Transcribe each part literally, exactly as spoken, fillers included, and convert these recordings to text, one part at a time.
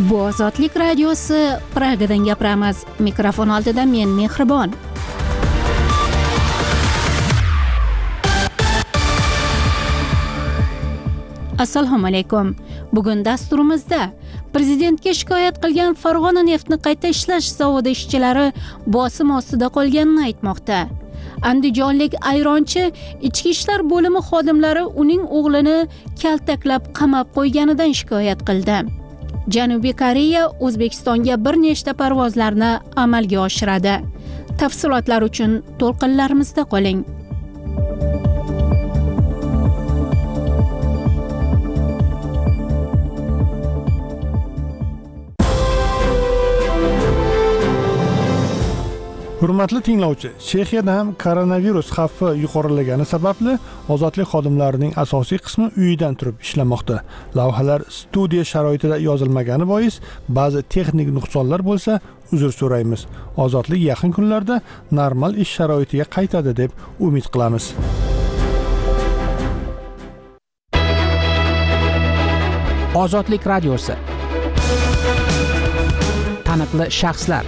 Bu Ozodlik radiosi, Pragadan gapiramiz. Mikrofon oldida men Mehribon. Assalomu alaykum. Bugun dasturimizda Prezidentga shikoyat qilgan Farg'ona neftni qayta ishlash zavodi ishchilari bosim ostida qolganini aytmoqda. Andijonlik ayronchi ichki ishlar bo'limi xodimlari uning o'g'lini kaltaklab qamab qo'yganidan shikoyat qildi. Janubiy Koreya O'zbekistonga bir nechta parvozlarni amalga oshiradi. Tafsilotlar uchun to'lqinlarimizda qoling. Hurmatli tinglovchi, Chexiyada ham koronavirus xavfi yuqorilagani sababli ozodlik xodimlarining asosiy qismi uyidan turib ishlamoqda. Lavhalar studiya sharoitida yozilmagani bois ba'zi texnik nuqsonlar bo'lsa, uzr so'raymiz. Ozodlik yaqin kunlarda normal ish sharoitiga qaytadi deb umid qilamiz. Ozodlik radiosi. Taniqli shaxslar.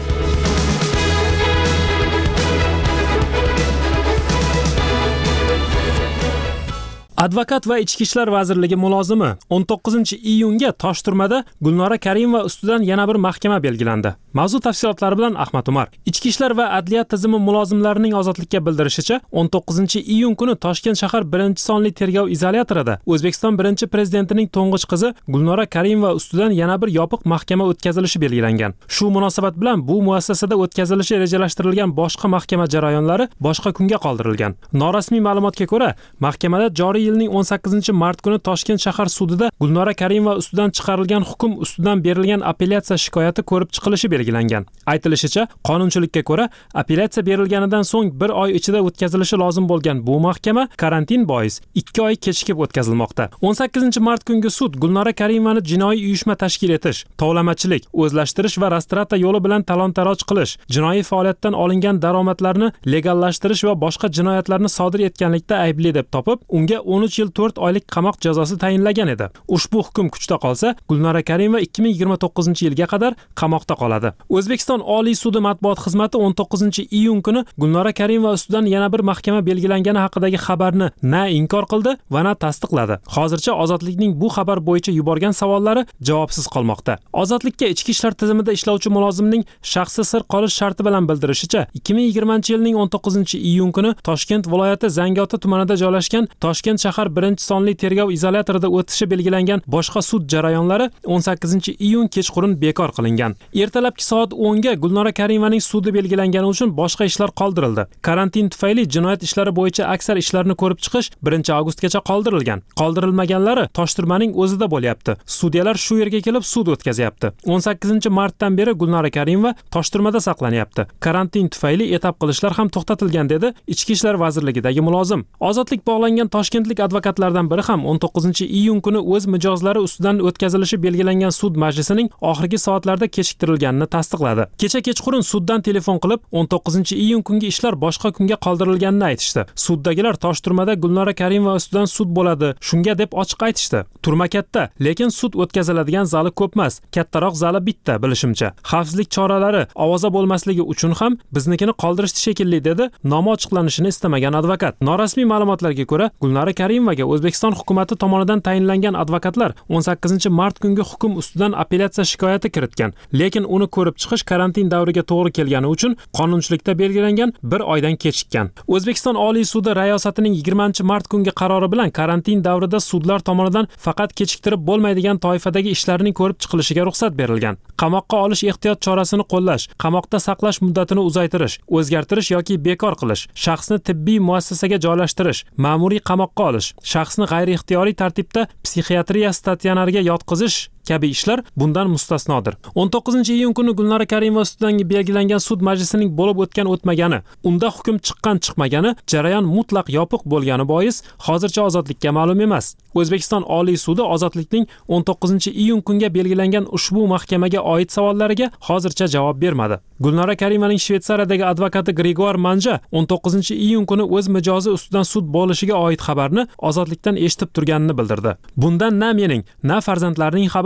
Advokat va Ichki ishlar vazirligi mulozimi o'n to'qqizinchi iyunga Toshturmada Gulnora Karimova ustidan yana bir mahkama belgilandi. Mavzu tafsilotlari bilan Ahmad Umar. Ichki ishlar va adliya tizimi mulozimlarining ozodlikka bildirishicha, o'n to'qqizinchi iyun kuni Toshkent shahar birinchi sonli tergov izolyatorida O'zbekiston birinchi prezidentining to'ng'ich qizi Gulnora Karimova ustidan yana bir yopiq mahkama o'tkazilishi belgilangan. Shu munosabat bilan bu muassasada o'tkazilishi rejalashtirilgan boshqa mahkama jarayonlari boshqa kunga qoldirilgan. Norasmiy ma'lumotga ko'ra, mahkamada joriy yilning o'n sakkizinchi mart kuni Toshkent shahar sudida Gulnora Karimova ustidan chiqarilgan hukm ustidan berilgan apellyatsiya shikoyati ko'rib chiqilishi belgilangan. Aytilishicha, qonunchilikka ko'ra, apellyatsiya berilganidan so'ng bir oy ichida o'tkazilishi lozim bo'lgan bu mahkama karantin bois ikki oy kechikib o'tkazilmoqda. o'n sakkizinchi mart kungi sud Gulnora Karimovani jinoiy uyushma tashkil etish, tovlamachilik, o'zlashtirish va rastrata yo'li bilan talon-taroj qilish, jinoiy faoliyatdan olingan daromadlarni legallashtirish va boshqa jinoyatlarni sodir etganlikda aybli deb topib, unga o'n uch yil to'rt oylik qamoq jazosi tayinlagan edi. Ushbu hukm kuchda qolsa, Gulnora Karimova ikki ming yigirma to'qqizinchi yilga qadar qamoqda qoladi. O'zbekiston Oliy sudi matbuot xizmati o'n to'qqizinchi iyun kuni Gulnora Karimova ustidan yana bir mahkama belgilangani haqidagi xabarni na inkor qildi va na tasdiqladi. Hozircha ozodlikning bu xabar bo'yicha yuborgan savollari javobsiz qolmoqda. Ozodlikka ichki ishlar tizimida ishlovchi mulozimning shaxsi sir qolish sharti bilan bildirishicha, ikki ming yigirmanchi yilning o'n to'qqizinchi iyun kuni Toshkent viloyati Zangiota tumanida joylashgan Toshkent shahar birinchi sonli tergov izolyatorida o'tishi belgilangan boshqa sud jarayonlari o'n sakkizinchi iyun kechqurun bekor qilingan. Ertalabki soat o'nga Gulnora Karimovaning sudi belgilangani uchun boshqa ishlar qoldirildi. Karantin tufayli jinoyat ishlari bo'yicha aksar ishlarni ko'rib chiqish birinchi avgustgacha qoldirilgan. Qoldirilmaganlari Toshturmaning o'zida bo'lyapti. Sudyalar shu yerga kelib sud o'tkazyapti. o'n sakkizinchi martdan beri Gulnora Karimova Toshturmada saqlanyapti. Karantin tufayli etap qilishlar ham to'xtatilgan dedi Ichki ishlar vazirligidagi mulozim. Ozodlik bog'langan Toshkentlik advokatlardan biri ham o'n to'qqizinchi iyun kuni o'z mijozlari ustidan o'tkazilishi belgilangan sud majlisining oxirgi soatlarda kechiktirilganini tasdiqladi. Kecha kechqurun suddan telefon qilib, o'n to'qqizinchi iyun kungi ishlar boshqa kunga qoldirilganini aytishdi. Suddagilar Toshturmada Gulnora Karimova ustidan sud bo'ladi, shunga deb ochiq aytishdi. Turma katta, lekin sud o'tkaziladigan zali ko'p emas. Kattaroq zali bitta bilishimcha. Xavfsizlik choralari ovoza bo'lmasligi uchun ham biznikini qoldirishdi shekilli dedi nomi ochiqlanishini istamagan advokat. Norasmiy ma'lumotlarga ko'ra, Gulnora Karimovaga O'zbekiston hukumati tomonidan tayinlangan advokatlar o'n sakkizinchi mart kungi hukm ustidan apellyatsiya shikoyati kiritgan, lekin uni ko'rib chiqish karantin davriga to'g'ri kelgani uchun qonunchilikda belgilangan bir oydan kechikkan. O'zbekiston Oliy sudi rayosatining yigirmanchi mart kungi qarori bilan karantin davrida sudlar tomonidan faqat kechiktirib bo'lmaydigan toifadagi ishlarning ko'rib chiqilishiga ruxsat berilgan. Qamoqqa olish ehtiyot chorasini qo'llash, qamoqda saqlash muddatini uzaytirish, o'zgartirish yoki bekor qilish, shaxsni tibbiy muassasaga joylashtirish, ma'muriy qamoqqa olish, shaxsni g'ayri-ixtiyoriy tartibda psixiatriya statsionariga yotqizish kabi ishlar bundan mustasnodir. o'n to'qqizinchi iyun kuni Gulnora Karimova ustidan belgilangan sud majlisining bo'lib o'tgan o'tmagani, unda hukm chiqqan chiqmagani, jarayon mutlaq yopiq bo'lgani bois hozircha ozodlikka ma'lum emas. O'zbekiston Oliy sudi ozodlikning o'n to'qqizinchi iyun kunga belgilangan ushbu mahkamaga oid savollariga hozircha javob bermadi. Gulnora Karimovaning Shvetsariyadagi advokati Grigor Manja o'n to'qqizinchi iyun kuni o'z mijozi ustidan sud bo'lishiga oid xabarni ozodlikdan eshitib turganini bildirdi. Bundan na mening, na farzandlarining xabari bor.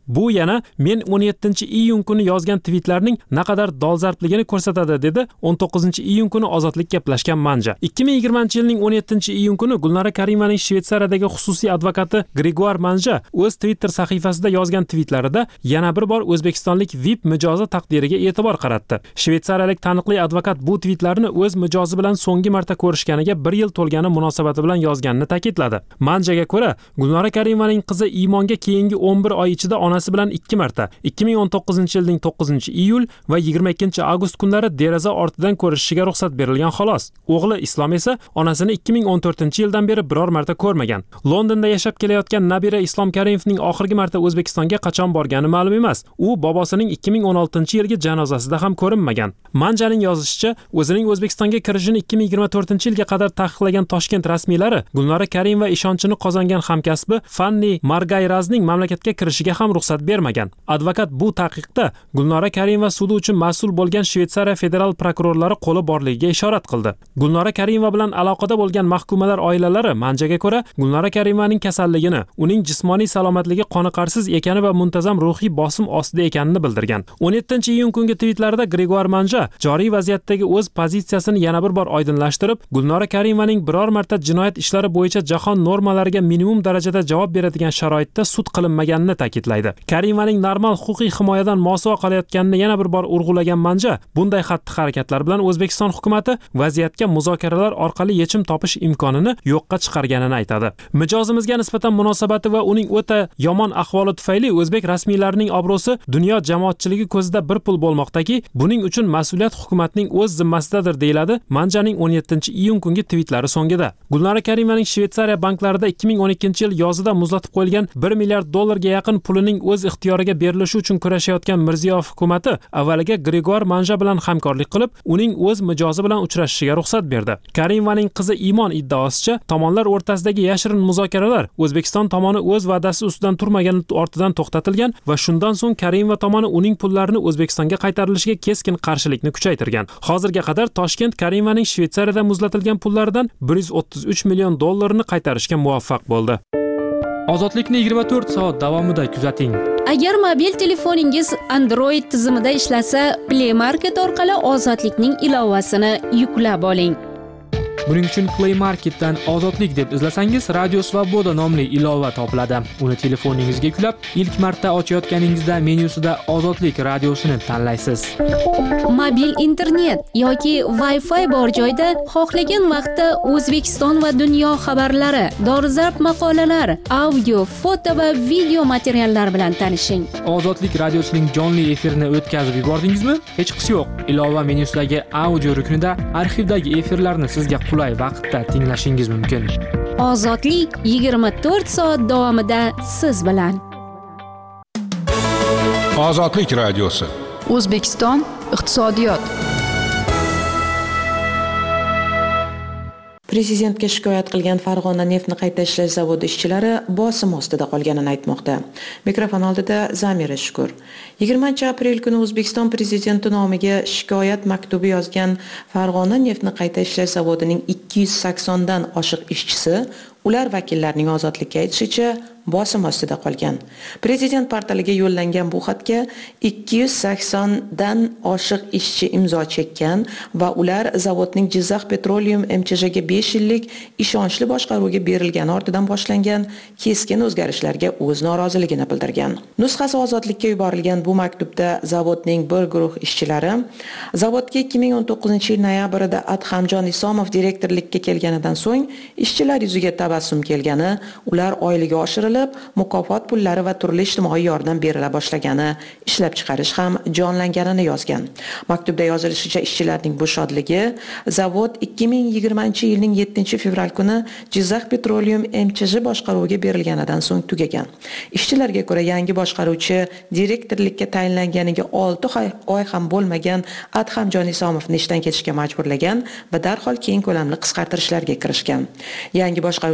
Bu yana men o'n yettinchi iyun kuni yozgan tweetlarning naqadar dolzarbligini ko'rsatadi, dedi o'n to'qqizinchi iyun kuni Ozodlik gaplashgan Manja. ikki ming yigirmanchi yilning o'n yettinchi iyun kuni Gulnora Karimovning Shvetsariyadagi xususiy advokati Gregoire Manja o'z Twitter sahifasida yozgan tweetlarida yana bir bor o'zbekistonlik V I P mijozi taqdiriga e'tibor qaratdi. Shvetsariyalik taniqli advokat bu tweetlarni o'z mijozi bilan so'nggi marta ko'rishganiga bir yil to'lgani munosabati bilan yozganini ta'kidladi. Manjaga ko'ra, Gulnora Karimovning qizi Imonga keyingi o'n bir oy ichida onasi bilan ikki marta ikki ming o'n to'qqizinchi yilning to'qqizinchi iyul va yigirma ikkinchi avgust kunlari deraza ortidan ko'rishishiga ruxsat berilgan xolos. O'g'li Islom esa onasini ikki ming o'n to'rtinchi yildan beri biror marta ko'rmagan. Londonda yashab kelayotgan nabira Islom Karimovning oxirgi marta O'zbekistonga qachon borgani ma'lum emas. U bobosining ikki ming o'n oltinchi yilgi janozasida ham ko'rinmagan. Manjaning yozishicha, o'zining O'zbekistonga kirishini ikki ming yigirma to'rtinchi yilga qadar taqiqlagan Toshkent rasmiylari Gulnora Karimova ishonchini qozongan hamkasbi Fanni Margayrazning mamlakatga kirishiga ham ruxsat bermagan. Advokat bu taqiqda Gulnora Karimova sudi uchun mas'ul bo'lgan Shvetsariya federal prokurorlari qo'li borligiga ishorat qildi. Gulnora Karimova bilan aloqada bo'lgan mahkumalar oilalari Manjaga ko'ra Gulnora Karimovaning kasalligini, uning jismoniy salomatligi qoniqarsiz ekani va muntazam ruhiy bosim ostida ekanini bildirgan. o'n yettinchi iyun kungi tweetlarida Gregoire Manja joriy vaziyatdagi o'z pozitsiyasini yana bir bor oydinlashtirib, Gulnora Karimovaning biror marta jinoyat ishlari bo'yicha jahon normalariga minimum darajada javob beradigan sharoitda sud qilinmaganini ta'kidlaydi. Karimovaning normal huquqiy himoyadan mosuvo qilayotganini yana bir bor urg'ulagan Manja, bunday xatti-harakatlar bilan O'zbekiston hukumatı vaziyatga muzokaralar orqali yechim topish imkonini yo'qqa chiqarganini aytadi. Mijozimizga nisbatan munosabati va uning o'ta yomon ahvoli tufayli o'zbek rasmiylarining obro'si dunyo jamoatchiligi ko'zida bir pul bo'lmoqdaki, buning uchun mas'uliyat hukumatning o'z zimmasidadir, deyiladi Manjaning o'n yettinchi iyun kungi tweetlari so'ngida. Gulnora Karimovaning Shvetsariya banklarida ikki ming o'n ikkinchi yil yozida muzlatib qo'yilgan bir milliard dollarga yaqin pulining o'z ixtiyoriga berilishi uchun kurashayotgan Mirziyoyev hukumatı avvaliga Gregoire Manja bilan hamkorlik qilib, uning o'z mijozi bilan uchrashishiga ruxsat berdi. Karimovaning qizi Imon iddaosicha, tomonlar o'rtasidagi yashirin muzokaralar O'zbekiston tomoni o'z va'dasi ustidan turmagani ortidan to'xtatilgan va shundan so'ng Karimova tomoni uning pullarini O'zbekistonga qaytarilishiga keskin qarshilikni kuchaytirgan. Hozirga qadar Toshkent Karimovaning Shvetsariyada muzlatilgan pullaridan bir yuz o'ttiz uch million dollarini qaytarishga muvaffaq bo'ldi. Ozodlikni yigirma to'rt soat davomida kuzating. Agar mobil telefoningiz Android tizimida ishlasa, Play Market orqali Ozodlikning ilovasini yuklab oling. Buning uchun Play Marketdan Ozodlik deb izlasangiz, Radio Svoboda nomli ilova topiladi. Uni telefoningizga yuklab, ilk marta ochayotganingizda menyusida Ozodlik radiosini tanlaysiz. Mobil internet yoki Wi-Fi bor joyda xohlagan vaqtda O'zbekiston va dunyo xabarlari, dolzarb maqolalar, audio, foto va video materiallar bilan tanishing. Ozodlik radiosining jonli efirini o'tkazib yubordingizmi? Hech qisi yo'q. Ilova menyusidagi audio ruknida arxivdagi efirlarni sizga qulay vaqtda tinglashingiz mumkin. Ozodlik yigirma to'rt soat davomida siz bilan. Ozodlik radiosi. O'zbekiston iqtisodiyot. Prezidentga shikoyat qilgan Farg'ona neftni qayta ishlash zavodi ishchilari bosim ostida qolganini aytmoqda. Mikrofon oldida Zamira Shukur. yigirmanchi aprel kuni O'zbekiston prezidenti nomiga shikoyat maktubi yozgan Farg'ona neftni qayta ishlash zavodining ikki yuz sakson dan oshiq ishchisi ular vakillarining ozodlikka aytishicha bosim ostida qolgan. Prezident portaliga yo'llangan bu xatga ikki yuz sakson dan oshiq ishchi imzo chekkan va ular zavodning Jizzax Petroleum M Ch J ga besh yillik ishonchli boshqaruvga berilgani ortidan boshlangan keskin o'zgarishlarga o'z noroziligini bildirgan. Nusxasi ozodlikka yuborilgan bu maktubda zavodning bir guruh ishchilari zavodga ikki ming o'n to'qqizinchi yil noyabrida Adhamjon Isomov direktorlikka kelganidan so'ng ishchilar yuziga tabassum kelgani, ular oyligi oshirilib, mukofot pullari va turli ijtimoiy yordam berila boshlagani, ishlab chiqarish ham jonlanganini yozgan. Maktubda yozilishicha, ishchilarning bu shodligi zavod ikki ming yigirmanchi yilning yettinchi fevral kuni Jizzax Petroleum M Ch J boshqaruviga berilganidan so'ng tugagan. Ishchilarga ko'ra, yangi boshqaruvchi direktorlikka tayinlanganiga olti oy ham bo'lmagan Adhamjon Isomovni ishdan ketishga majburlagan va darhol keng ko'lamli qisqartirishlarga kirishgan. Yangi boshqaruvchi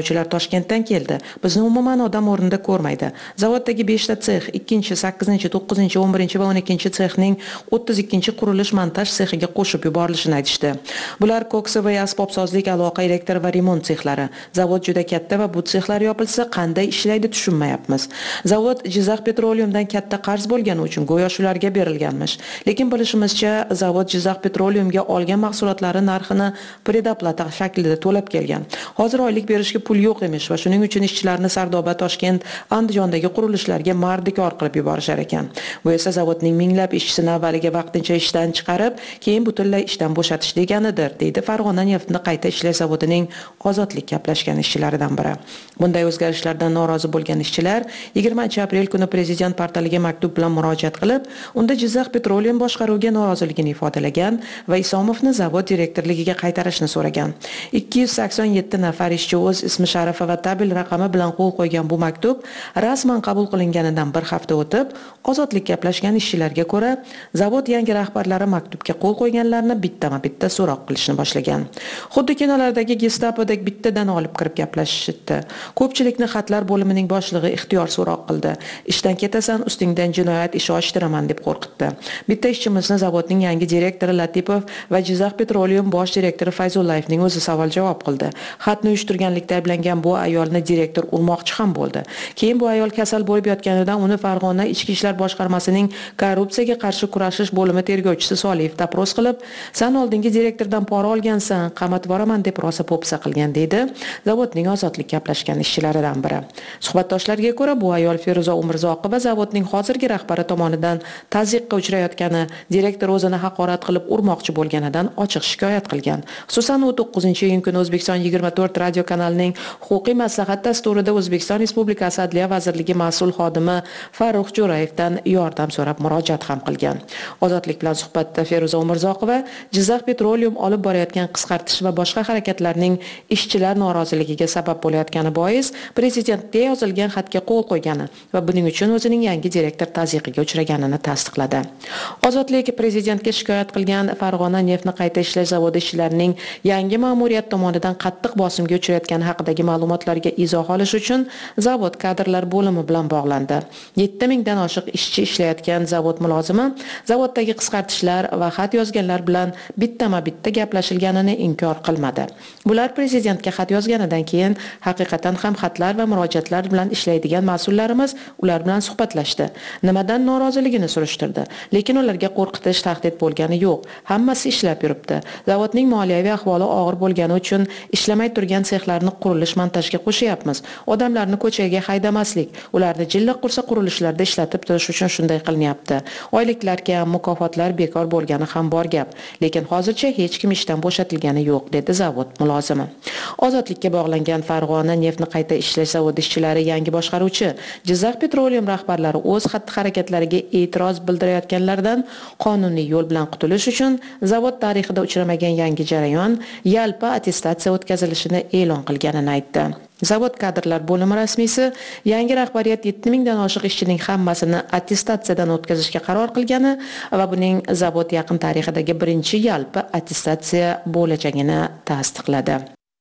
haydovchilar Toshkentdan keldi. Bizni umuman odam o'rnida ko'rmaydi. Zavoddagi beshta sex, ikkinchi, sakkizinchi, to'qqizinchi, o'n birinchi va o'n ikkinchi sexning o'ttiz ikkinchi qurilish montaj sexiga qo'shib yuborilishini aytishdi. Bular ko'ksiva asbobsozlik, aloqa, elektr va remont sexlari. Zavod juda katta va bu sexlar yopilsa qanday ishlaydi tushunmayapmiz. Zavod Jizzax Petroleumdan katta qarz bo'lgani uchun go'yo shularga berilganmish. Lekin bilishimizcha, zavod Jizzax Petroleumga olgan mahsulotlari narxini predoplata shaklida to'lab kelgan. Hozir oylik berishga pul yo'q emish va shuning uchun ishchilarni Sardoba, Toshkent, Andijondagi qurilishlarga mardikor qilib yuborishar ekan. Bu esa zavodning minglab ishchisini avvaliga vaqtincha ishdan chiqarib, keyin butunlay ishdan bo'shatish deganidir, deydi Farg'ona neftni qayta ishlash zavodining ozodlik gaplashgan ishchilaridan biri. Bunday o'zgarishlardan norozi bo'lgan ishchilar yigirmanchi aprel kuni prezident portaliga maktub bilan murojaat qilib, unda Jizzax Petroleum boshqaruviga noroziligini ifodalagan va Isomovni zavod direktorligiga qaytarishni so'ragan. ikki yuz sakson yetti nafar ishchi o'z ismi sharifi va tabel raqami bilan qo'l qo'ygan bu maktub rasman qabul qilinganidan bir hafta o'tib, ozodlik gaplashgan ishchilarga ko'ra, zavod yangi rahbarlari maktubga qo'l qo'yganlarni bittama-bitta so'roq qilishni boshlagan. Xuddi kinolardagi Gestapodek bittadan olib kirib gaplashishdi. Ko'pchilikni xatlar bo'limining boshlig'i ixtiyor so'roq qildi. Ishdan ketasan, ustingdan jinoyat ishi ochtiraman deb qo'rqitdi. Bitta ishchimizni zavodning yangi direktori Latipov va Jizzax Petroleum bosh direktori Fayzullayevning o'zi savol javob qildi. Xatni uyushtirganlikda ayblangan bu ayolni direktor urmoqchi ham bo'ldi. Keyin bu ayol kasal bo'lib yotganidan uni Farg'ona Ichki ishlar boshqarmasining korrupsiyaga qarshi kurashish bo'limi tergovchisi Soliyev tapros qilib, "Sen oldingi direktordan pora olgansan, qamatib boraman" deb rosa po'pisa qilgan, deydi zavodning ozodlik gaplashgan ishchilaridan biri. Suhbatdoshlarga ko'ra, bu ayol Feruza Umurzoqova zavodning hozirgi rahbari tomonidan tazyiqqa uchrayotgani, direktor o'zini haqorat qilib urmoqchi bo'lganidan ochiq shikoyat qilgan. Xususan, u to'qqizinchi iyun kuni O'zbekiston yigirma to'rt radio kanalining huquqiy maslahat dasturida O'zbekiston Respublikasi Adliya vazirligi mas'ul xodimi Farruh Jo'rayevdan yordam so'rab murojaat ham qilgan. Ozodlik bilan suhbatda Feruza Umurzoqova Jizzax Petroleum olib borayotgan qisqartish va boshqa harakatlarning ishchilar noroziligiga sabab bo'layotgani bois prezidentga yozilgan xatga qo'l qo'ygani va buning uchun o'zining yangi direktor tazyiqiga uchraganini tasdiqladi. Ozodlik prezidentga shikoyat qilgan Farg'ona neftni qayta ishlash zavodi ishchilarining yangi ma'muriyat tomonidan qattiq bosimga uchrayotgani haqidagi ma'lumotlarga izoh olish uchun zavod kadrlar bo'limi bilan bog'landi. yetti mingdan oshiq ishchi ishlayotgan zavod mulozimi zavoddagi qisqartishlar va xat yozganlar bilan bittama-bitta gaplashilganini inkor qilmadi. Bular prezidentga xat yozganidan keyin haqiqatan ham xatlar va murojaatlar bilan ishlaydigan mas'ullarimiz ular bilan suhbatlashdi. Nimadan noroziligini surishtirdi. Lekin ularga qo'rqitish, tahdid bo'lgani yo'q. Hammasi ishlab yuribdi. Zavodning moliyaviy ahvoli og'ir bo'lgani uchun ishlamay turgan sexlarni qurilish montajga qo'shyapmiz. Odamlarni ko'chaga haydamaslik, ularni jilla qursa qurilishlarda ishlatib turish uchun shunday qilinyapti. Oyliklar kam, mukofotlar bekor bo'lgani ham bor gap. Lekin hozircha hech kim ishdan bo'shatilgani yo'q, dedi zavod mulozimi. Ozodlikka bog'langan Farg'ona neftni qayta ishlash zavodi ishchilari yangi boshqaruvchi Jizzax Petroleum rahbarlari o'z xatti-harakatlariga e'tiroz bildirayotganlardan qonuniy yo'l bilan qutulish uchun zavod tarixida uchramagan yangi jarayon yalpi attestatsiya o'tkazilishini e'lon qilganini aytdi. Zavod kadrlar bo'limi rasmiysi yangi rahbariyat yetti mingdan oshiq ishchining hammasini attestatsiyadan o'tkazishga qaror qilgani va buning zavod yaqin tarixidagi birinchi yalpi attestatsiya bo'lajagini tasdiqladi.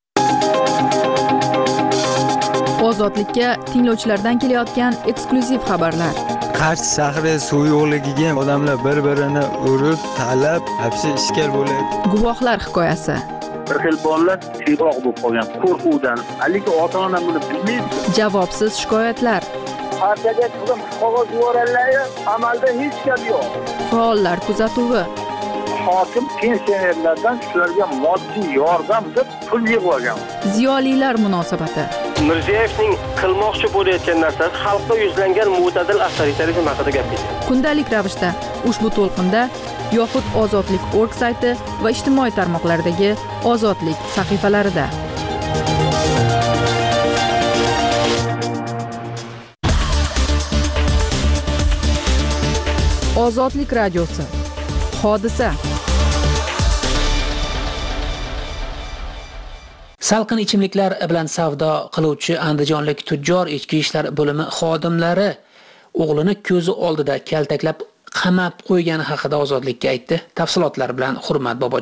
Ozodlikka tinglovchilardan kelayotgan eksklyuziv xabarlar. Qarshi shahri suv yo'qligiga odamlar bir-birini urib, talab, hapsi ishkal bo'lyapti. Guvohlar hikoyasi. Bir xil bolalar tiyroq bo'lib qolgan qo'rquvdan. Aliki ota-ona buni bilmaydi. Javobsiz shikoyatlar. Partiyaga turgan qog'oz yuborganlar, amalda hech gap yo'q. Faollar kuzatuvi. Hokim pensionerlardan shularga moddiy yordam deb pul yig'ib Ziyolilar munosabati. Mirziyevning qilmoqchi bo'layotgan narsasi xalqqa yuzlangan mo'tadil avtoritarizm haqida gapirdi. Kundalik ravishda ushbu to'lqinda yoxud Ozodlik nokta org sayti va ijtimoiy tarmoqlardagi Ozodlik sahifalarida. Ozodlik radiosi. Hodisa. Salqin ichimliklar bilan savdo qiluvchi andijonlik tujjor ichki ishlar bo'limi xodimlari o'g'lini ko'zi oldida kaltaklab qamab qo'ygani haqida Ozodlikka aytdi. Tafsilotlar bilan Hurmat Bobojon.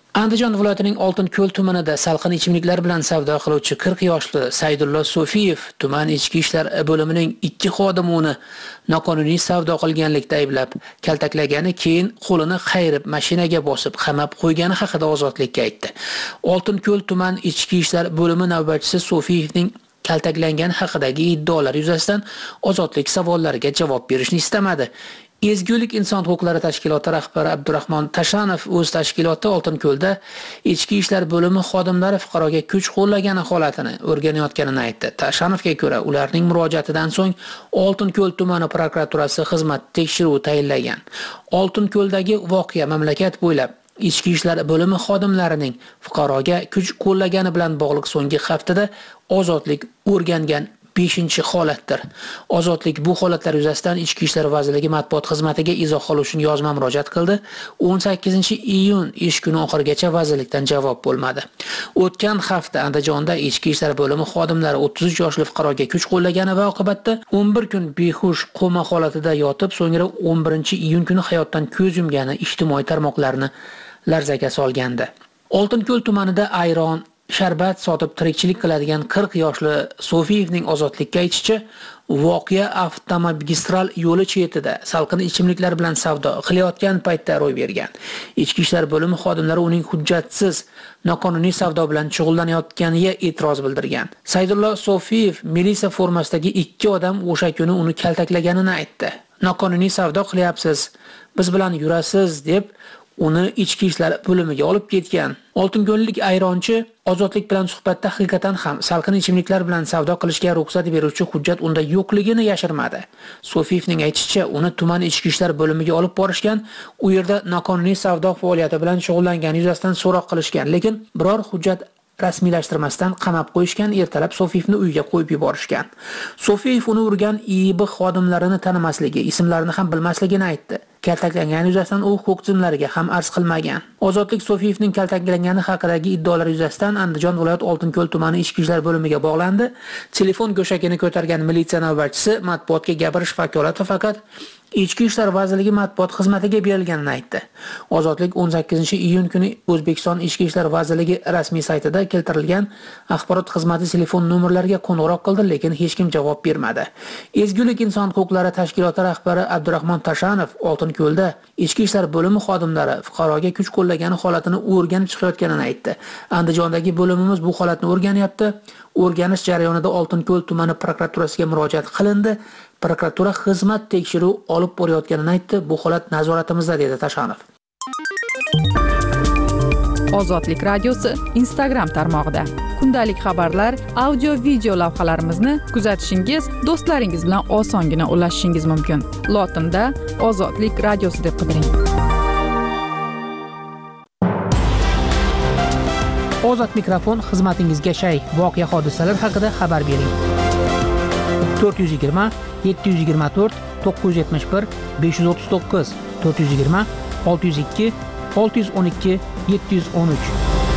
Andijon viloyatining Oltinko'l tumanida salqin ichimliklar bilan savdo qiluvchi qirq yoshli Saydullo Sofiyev tuman ichki ishlar bo'limining ikki xodimi uni noqonuniy savdo qilganlikda ayblab, kaltaklagani, keyin qo'lini qayirib mashinaga bosib qamab qo'ygani haqida ozodlikka aytdi. Oltinko'l tuman ichki ishlar bo'limi navbatchisi Sofiyevning kaltaklangani haqidagi iddaolar yuzasidan ozodlik savollariga javob berishni istamadi. Ezgulik inson huquqlari tashkiloti rahbari Abdurahmon Tashanov o'z tashkiloti Oltinko'lda ichki ishlar bo'limi xodimlari fuqaroga kuch qo'llagani holatini o'rganayotganini aytdi. Tashanovga ko'ra, ularning murojaatidan so'ng Oltinko'l tumani prokuraturasi xizmat tekshiruvi tayinlagan. Oltinko'ldagi voqea mamlakat bo'ylab ichki ishlar bo'limi xodimlarining fuqaroga kuch qo'llagani bilan bog'liq so'nggi haftada ozodlik o'rgangan beshinchi holatdir. Ozodlik bu holatlar yuzasidan Ichki ishlar vazirligi matbuot xizmatiga izoh olish uchun yozma murojaat qildi. o'n sakkizinchi iyun ish kuni oxirigacha vazirlikdan javob bo'lmadi. O'tgan hafta Andijonda Ichki ishlar bo'limi xodimlari o'ttiz uch yoshli fuqaroga kuch qo'llagani va oqibatda o'n bir kun behush koma holatida yotib, so'ngra o'n birinchi iyun kuni hayotdan ko'z yumgani ijtimoiy tarmoqlarni larzaga solgandi. Oltinko'l tumanida ayron sharbat sotib tirikchilik qiladigan qirq yoshli Sofiyevning ozodlikka aytishicha, voqea avtomagistral yo'li chetida salqin ichimliklar bilan savdo qilayotgan paytda ro'y bergan. Ichki ishlar bo'limi xodimlari uning hujjatsiz noqonuniy savdo bilan shug'ullanayotganiga e'tiroz bildirgan. Saydullo Sofiyev militsiya formasidagi ikki odam o'sha kuni uni kaltaklaganini aytdi. Noqonuniy savdo qilyapsiz, biz bilan yurasiz deb uni ichki ishlar bo'limiga olib ketgan. Oltinko'llik ayronchi ozodlik bilan suhbatda haqiqatan ham salqin ichimliklar bilan savdo qilishga ruxsat beruvchi hujjat unda yo'qligini yashirmadi. Sofiyevning aytishicha, uni tuman ichki ishlar bo'limiga olib borishgan, u yerda noqonuniy savdo faoliyati bilan shug'ullangan yuzasidan so'roq qilishgan, lekin biror hujjat rasmiylashtirmasdan qamab qo'yishgan. Ertalab Sofiyevni uyiga qo'yib yuborishgan. Sofiyev uni urgan I B xodimlarini tanimasligi, ismlarini ham bilmasligini aytdi. Kaltaklangani yuzasidan u huquq tizimlariga ham arz qilmagan. Ozodlik Sofiyevning kaltaklangani haqidagi iddaolar yuzasidan Andijon viloyat Oltinko'l tumani ichki ishlar bo'limiga bog'landi. Telefon go'shagini ko'targan militsiya navbatchisi matbuotga gapirish vakolati faqat Ichki ishlar vazirligi matbuot xizmatiga berilganini aytdi. Ozodlik o'n sakkizinchi iyun kuni O'zbekiston Ichki ishlar vazirligi rasmiy saytida keltirilgan axborot xizmati telefon nomerlariga qo'ng'iroq qildi, lekin hech kim javob bermadi. Ezgulik inson huquqlari tashkiloti rahbari Abdurahmon Tashanov Oltinko'lda ichki ishlar bo'limi xodimlari fuqaroga kuch qo'llagani holatini o'rganib chiqayotganini aytdi. Andijondagi bo'limimiz bu holatni o'rganyapti. O'rganish jarayonida Oltinko'l tumani prokuraturasiga murojaat qilindi. Prokuratura xizmat tekshiruv olib borayotganini aytdi. Bu holat nazoratimizda, dedi Tashanov. Ozodlik radiosi Instagram tarmog'ida kundalik xabarlar, audio video lavhalarimizni kuzatishingiz, do'stlaringiz bilan osongina ulashishingiz mumkin. Lotinda Ozodlik radiosi deb qidiring. Ozod mikrofon xizmatingizga shay, voqea hodisalar haqida xabar bering. to'rt yuz yigirma yetti yuz yigirma to'rt to'qqiz yuz yetmish bir besh yuz o'ttiz to'qqiz to'rt yuz yigirma olti yuz ikki olti yuz o'n ikki yetti yuz o'n uch.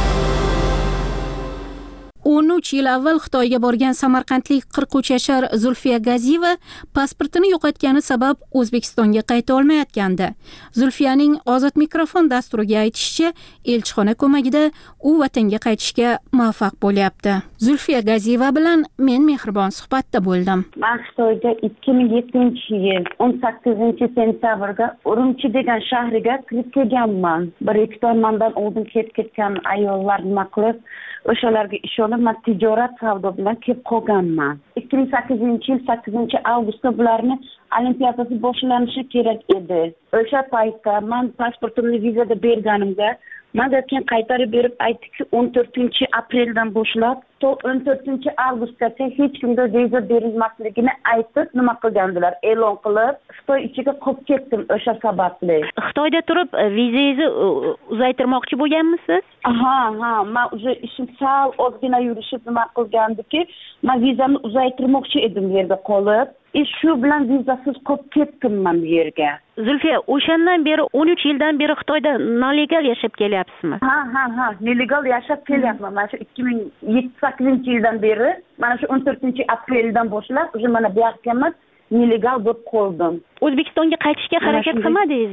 o'n uch yil avval Xitoyga borgan samarqandlik qirq uch yashar Zulfiya Gaziyeva pasportini yo'qotgani sabab O'zbekistonga qayta olmayotgandi. Zulfiyaning Ozod mikrofon dasturiga aytishicha, elchixona ko'magida u vatanga qaytishga muvaffaq bo'lyapti. Zulfiya Gaziyeva bilan men mehribon suhbatda bo'ldim. Men Xitoyga ikki ming yettinchi yil o'n sakkizinchi sentyabrda Urumchi degan shahriga kirib kelganman. Bir ikki tomondan oldin kelib ketgan ayollar nima qilib, o'shalarga ishonib men tijorat savdo bilan kelib qolganman. ikki ming sakkizinchi yil sakkizinchi avgustda bularni olimpiadasi boshlanishi kerak edi. O'sha paytda men pasportimni vizada berganimda menga keyin qaytarib berib aytdiki, o'n to'rtinchi apreldan boshlab to o'n to'rtinchi avgustgacha hech kimga viza berilmasligini aytib nima qilgandilar, e'lon qilib, Xitoy ichiga qolib ketdim o'sha sababli. Xitoyda turib vizangizni uzaytirmoqchi bo'lganmisiz? Ha, ha, men o'sha ishim sal ozgina yurishib nima qilgandiki, men vizamni uzaytirmoqchi edim yerda qolib. E shu bilan vizasiz qolib ketdim men bu yerga. Zulfiya, o'shandan beri o'n uch yildan beri Xitoyda nelegal yashab kelyapsizmi? Ha, ha, ha, nelegal yashab kelyapman. Mana shu ikki ming sakkizinchi yildan beri, mana shu o'n to'rtinchi apreldan boshlab o'sha mana bu yerga nelegal bo'lib qoldim. O'zbekistonga qaytishga harakat qilmadingizmi?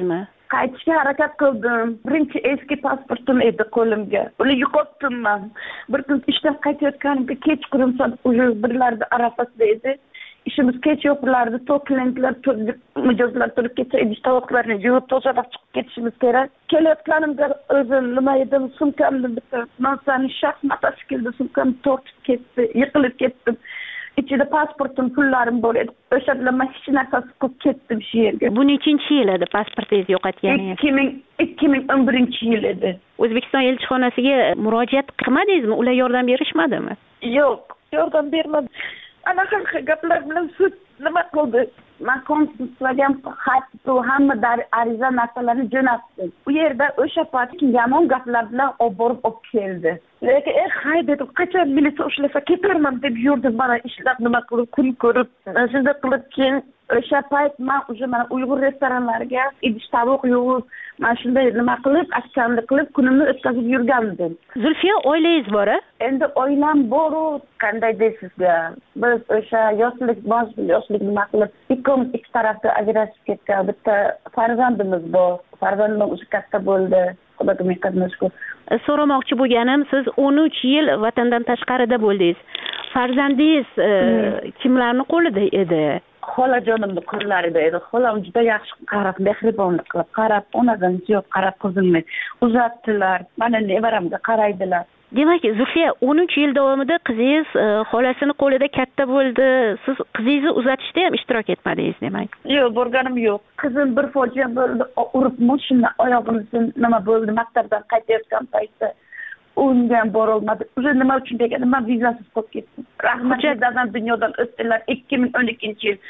qaytishga harakat qildim. Birinchi eski pasportim edi qo'limga. Uni yo'qotdim men. Bir kun ishdan qaytayotganimda kechqurun soat birlarda arafasida edi. İşimiz keç yoklardı, toplantılar, mijozlar turib ketsa, idish tovoqlarni yuvib tozalab chiqib ketishimiz kerak. Kelayotganimda o'zim nima edim, sumkamni bitta narsani shaxmat keldi, sumkam tortib ketdi, yiqilib ketdim. İçinde pasportum, pullarim bor edi. O'shalar men hech narsasiz qilib ketdim shu yerga. Bu nechinchi yil edi pasportingiz yo'qotganingiz? ikki ming o'n birinchi yil edi. O'zbekiston elchixonasiga murojaat qilmadingizmi? Ular yordam berishmadimi? Yo'q, yordam bermadi. Ana qanaqa gaplar bilan sud nima qildi? Men konsulsiyaga xat, hamma ariza narsalarni jo'natdim. U yerda o'sha paytki yomon gaplar bilan olib borib olib keldi. Lekin eh hay dedim, qachon militsiya ushlasa ketarman deb yurdim. Mana ishlar nima qilib, kun ko'rib, shunday qilib keyin o'sha payt men уже mana Uyg'ur restoranlariga idish tovoq yuvib, mana shunday nima qilib, askanlik qilib kunimni o'tkazib yurgandim. Zulfiya, oilangiz bor-a? Endi oilam bor-u, qanday deysizga? Biz o'sha yoshlik, bosh yoshlik nima qilib, ikkom ikki tarafda ajrashib ketgan. Bitta farzandimiz bor. Farzandim o'sha katta bo'ldi. Xudoga ming qadam shukr. So'ramoqchi bo'lganim, siz o'n uch yil vatandan tashqarida bo'ldingiz. Farzandingiz kimlarning qo'lida edi? Xolajonimning qo'llarida edi. Xolam juda yaxshi qarab, mehribonlik qilib, qarab, onadan yo'q, qarab qizimni uzatdilar. Mana nevaramga qaraydilar. Demak, Zulfiya, o'n uch yil davomida qizingiz xolasini qo'lida katta bo'ldi. Siz qizingizni uzatishda ham ishtirok etmadingiz, demak. Yo'q, borganim yo'q. Qizim bir fojia bo'ldi, urib mashina oyog'imni nima bo'ldi, maktabdan qaytayotgan paytda unga bora olmadi. O'zi nima uchun degan, men vizasiz qolib ketdim. Rahmatlilardan dunyodan o'tdilar ikki ming o'n ikkinchi yil.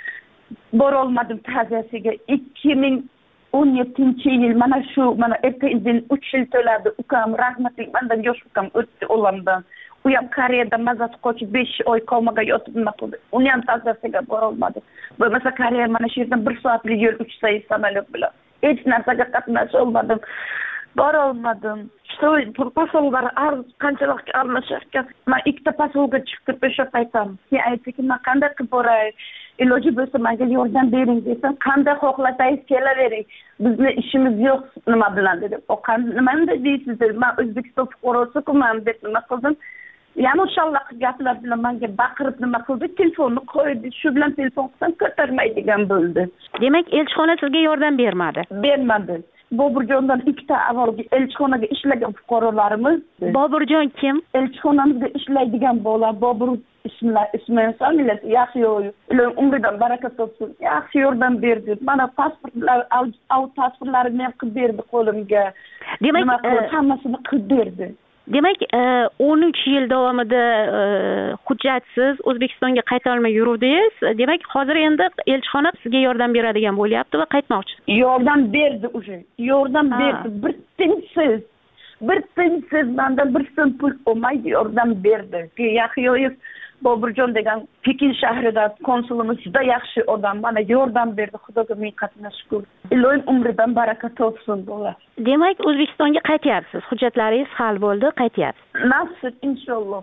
Bora olmadim ta'ziyasiga. ikki ming o'n yettinchi yil mana shu mana erta indin uch yil to'ladi. Ukam rahmatli mendan yosh ukam o'tdi olamdan. U ham Koreyada mazasi qochib besh oy komaga yotib nima qildi. Uni ham ta'ziyasiga bora olmadi. Bo'lmasa Koreya mana shu yerdan bir soatlik yo'l uch soat samolyot bilan. Hech narsaga qatnasha olmadim. Bora olmadim. Shu pasollar qanchalik almasharkan. Men ikkita pasolga chiqib o'sha paytam. Men aytdim, men qanday qilib boray? Iloji bo'lsa menga yordam bering desam, qanday xohlasangiz kelavering. Bizni ishimiz yo'q nima bilan dedim. O qanday nima deysiz? Men O'zbekiston fuqarosiman deb nima qildim? Yana shalloq gaplar bilan menga baqirib nima qildi? Telefonni qo'ydi. Shu bilan telefon qilsam ko'tarmaydigan bo'ldi. Demak, elchixona sizga yordam bermadi. Bermadi. Boburjondan ikkita avvalgi elchixonaga ishlagan fuqarolarimiz. Boburjon kim? Elchixonamizda ishlaydigan bola Bobur ismlar, ismi familiyasi yaxshi yo'q. Ular umridan baraka topsin. Yaxshi yordam berdi. Mana pasportlar, av pasportlarimni ham qilib berdi qo'limga. Demak, hammasini qilib berdi. Demak, o'n uch yil davomida hujjatsiz O'zbekistonga qayta olmay yuruvdingiz. Demak, hozir endi elchixona sizga yordam beradigan bo'lyapti va qaytmoqchisiz. Yordam berdi уже. Yordam berdi. Bir tinchsiz. Bir tinchsiz mendan bir so'm pul olmaydi, yordam berdi. Yaxshiyoyev Boburjon degan Pekin shahrida konsulimiz juda yaxshi odam. Mana yordam berdi. Xudoga ming qatna shukr. Ilohim umridan baraka topsin bo'lar. Demak, O'zbekistonga qaytyapsiz. Hujjatlaringiz hal bo'ldi, qaytyapsiz. Nasib inshaalloh.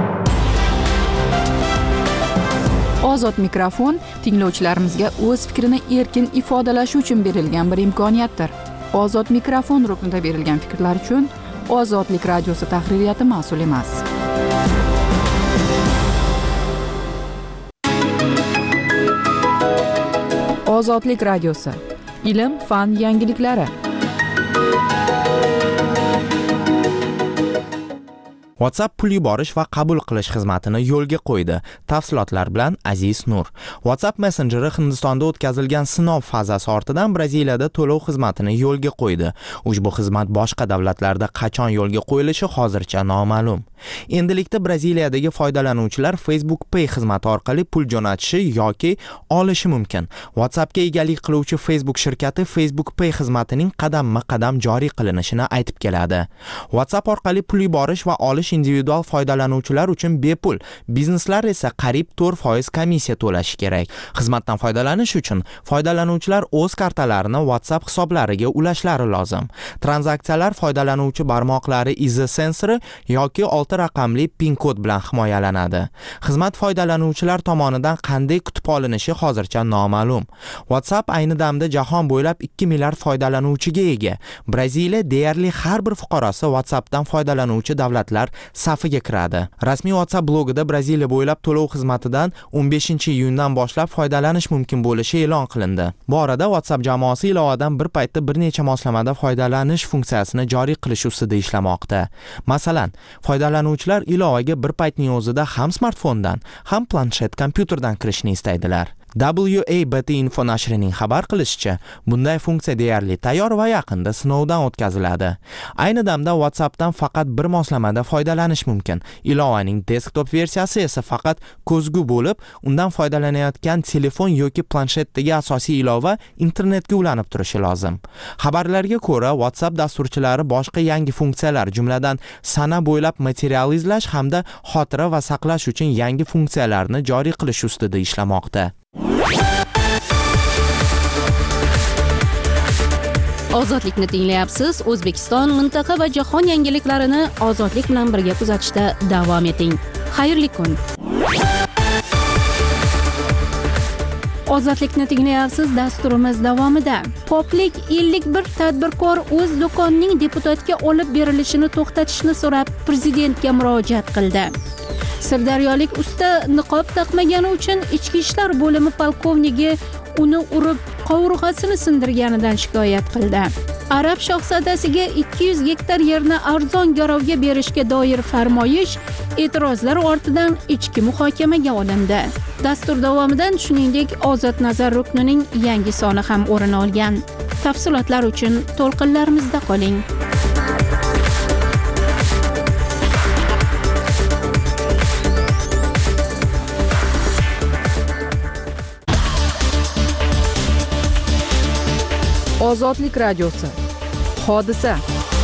Ozod mikrofon tinglovchilarimizga o'z fikrini erkin ifodalash uchun berilgan bir imkoniyatdir. Ozod mikrofon ruknida berilgan fikrlar uchun Ozodlik radiosi tahririyati mas'ul emas. Ozodlik radiosi. Ilm, fan yangiliklari. WhatsApp pul yuborish va qabul qilish xizmatini yo'lga qo'ydi. Tafsilotlar bilan Aziz Nur. WhatsApp messenjeri Hindistonda o'tkazilgan sinov fazasi ortidan Braziliyada to'lov xizmatini yo'lga qo'ydi. Ushbu xizmat boshqa davlatlarda qachon yo'lga qo'yilishi hozircha noma'lum. Endilikda Braziliyadagi foydalanuvchilar Facebook Pay xizmati orqali pul jo'natishi yoki olishi mumkin. WhatsAppga egalik qiluvchi Facebook shirkati Facebook Pay xizmatining qadamma-qadam joriy qilinishini aytib keladi. WhatsApp orqali pul yuborish va olish individual foydalanuvchilar uchun bepul, bizneslar esa qariyb to'rt foiz komissiya to'lashi kerak. Xizmatdan foydalanish uchun foydalanuvchilar o'z kartalarini WhatsApp hisoblariga ulashlari lozim. Tranzaksiyalar foydalanuvchi barmoqlari izi sensori yoki olti raqamli PIN kod bilan himoyalanadi. Xizmat foydalanuvchilar tomonidan qanday kutib olinishi hozircha noma'lum. WhatsApp ayni damda jahon bo'ylab ikki milliard foydalanuvchiga ega. Braziliya deyarli har bir fuqarosi WhatsAppdan foydalanuvchi davlatlar safiga kiradi. Rasmiy WhatsApp blogida Braziliya bo'ylab to'lov xizmatidan o'n beshinchi iyundan boshlab foydalanish mumkin bo'lishi e'lon qilindi. Bu orada WhatsApp jamoasi ilovadan bir paytda bir necha moslamada foydalanish funksiyasini joriy qilish ustida ishlamoqda. Masalan, foydalanuvchilar ilovaga bir paytning o'zida ham smartfondan, ham planshet kompyuterdan kirishni istaydilar. W A B T Info nashrining xabar qilishicha, bunday funksiya deyarli tayyor va yaqinda sinovdan o'tkaziladi. Ayni damda WhatsAppdan faqat bir moslamada foydalanish mumkin. Ilovaning desktop versiyasi esa faqat ko'zgu bo'lib, undan foydalanayotgan telefon yoki planshetdagi asosiy ilova internetga ulanib turishi lozim. Xabarlarga ko'ra, WhatsApp dasturchilari boshqa yangi funksiyalar, jumladan sana bo'ylab material izlash hamda xotira va saqlash uchun yangi funksiyalarni joriy qilish ustida ishlamoqda. Ozodlikni tinglayapsiz. O'zbekiston, mintaqa va jahon yangiliklarini ozodlik bilan birga kuzatishda davom eting. Xayrli kun. Ozodlikni tinglayapsiz dasturimiz davomida. Poplik ellik bir tadbirkor o'z do'konining deputatga olib berilishini to'xtatishni so'rab prezidentga murojaat qildi. Sirdaryolik usta niqob taqmagani uchun ichki ishlar bo'limi polkovnigi uni urib qovurg'asini sindirganidan shikoyat qildi. Arab shahzodasiga ikki yuz gektar yerni arzon garovga berishga doir farmoyish e'tirozlar ortidan ichki muhokamaga olindi. Dastur davomidan shuningdek Ozod nazar ruknining yangi soni ham o'rin olgan. Tafsilotlar uchun to'lqinlarimizda qoling. Ozodlik radiosi. Hodisa.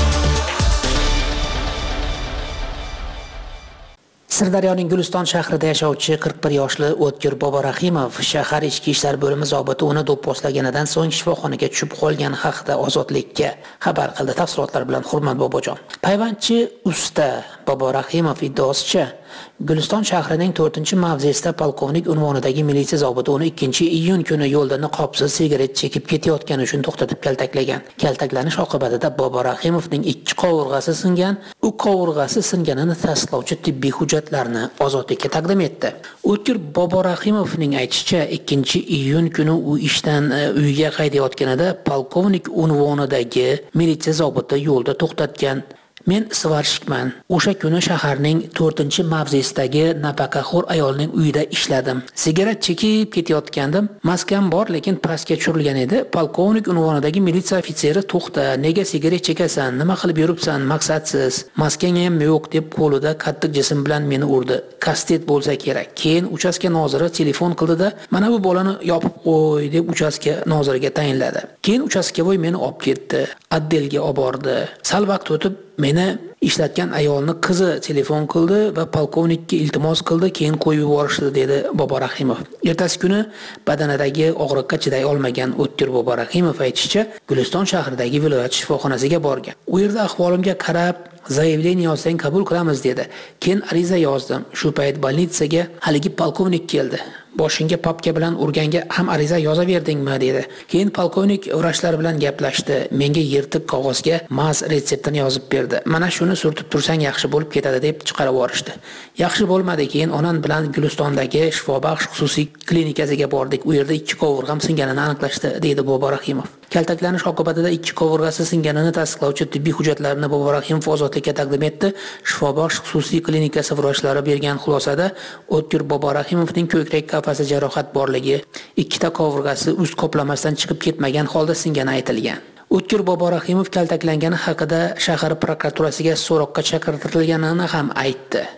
Sirdaryoning Guliston shahrida yashovchi qirq bir yoshli O'tkir Boborahimov shahar ichki ishlar bo'limi zobiti uni do'pposlaganidan so'ng shifoxonaga tushib qolgani haqida Ozodlikka xabar qildi. Tafsilotlar bilan Hurmat Bobojon. Payvandchi usta Boborahimov iddaosicha, Guliston shahrining to'rtinchi mavzesida polkovnik unvonidagi militsiya zobiti uni ikkinchi iyun kuni yo'lda niqobsiz sigaret chekib ketayotgani uchun to'xtatib kaltaklagan. Kaltaklanish oqibatida Boborahimovning ikki qovurg'asi singan. U qovurg'asi singanini tasdiqlovchi tibbiy hujjatlarni Ozodlikka taqdim etdi. O'tkir Boborahimovning aytishicha, ikkinchi iyun kuni u ishdan uyiga qaytayotganida polkovnik unvonidagi militsiya zobiti yo'lda to'xtatgan. Men svarshikman. O'sha kuni shaharning to'rtinchi mavzesidagi nafaqaxo'r ayolning uyida ishladim. Sigaret chekib ketayotgandim. Maskam bor, lekin pastga tushirilgan edi. Polkovnik unvonidagi militsiya ofitseri "To'xta, nega sigaret chekasan? Nima qilib yuribsan? Maqsadsiz. Maskang ham yo'q" deb qo'lida qattiq jism bilan meni urdi. Kastet bo'lsa kerak. Keyin uchastka noziri telefon qildi-da, "Mana bu bolani yopib qo'y" deb uchastka noziriga tayinladi. Keyin uchastkavoy meni olib ketdi. Oddelga olib bordi. Sal vaqt o'tib meni ishlatgan ayolni qizi telefon qildi va polkovnikka iltimos qildi, keyin qo'yib yuborishdi, dedi Boborahimov. Ertasi kuni badanidagi og'riqqa chiday olmagan O'tkir Boborahimov aytishicha, Guliston shahridagi viloyat shifoxonasiga borgan. U yerda ahvolimga qarab, "Zaявlение yozsang qabul qilamiz" dedi. Keyin ariza yozdim. Shu payt bolnitsaga haligi polkovnik keldi. "Boshingga papka bilan urganga ham ariza yozaverdingmi?" dedi. Keyin polkovnik vrachlar bilan gaplashdi. Menga yirtiq qog'ozga maz retseptini yozib berdi. "Mana shuni surtib tursang yaxshi bo'lib ketadi" deb chiqarib yuborishdi. Yaxshi bo'lmadi. Keyin onam bilan Gulistondagi shifobaxsh xususiy klinikasiga bordik. U yerda ikki qovurg'am singanini aniqlashdi, dedi Boborahimov. Kaltaklanish oqibatida ikki qovurg'asi singanini tasdiqlovchi tibbiy hujjatlarni Boborahimov Ozodlikka taqdim etdi. Shifobaxsh xususiy klinikasi vrachlari bergan xulosada O'tkir Boborahimovning ko'krak qafasi jarohat borligi, ikkita qovurg'asi ust qoplamasidan chiqib ketmagan holda singani aytilgan. O'tkir Boborahimov kaltaklangani haqida shahar prokuraturasiga so'roqqa chaqirtirilganini ham aytdi.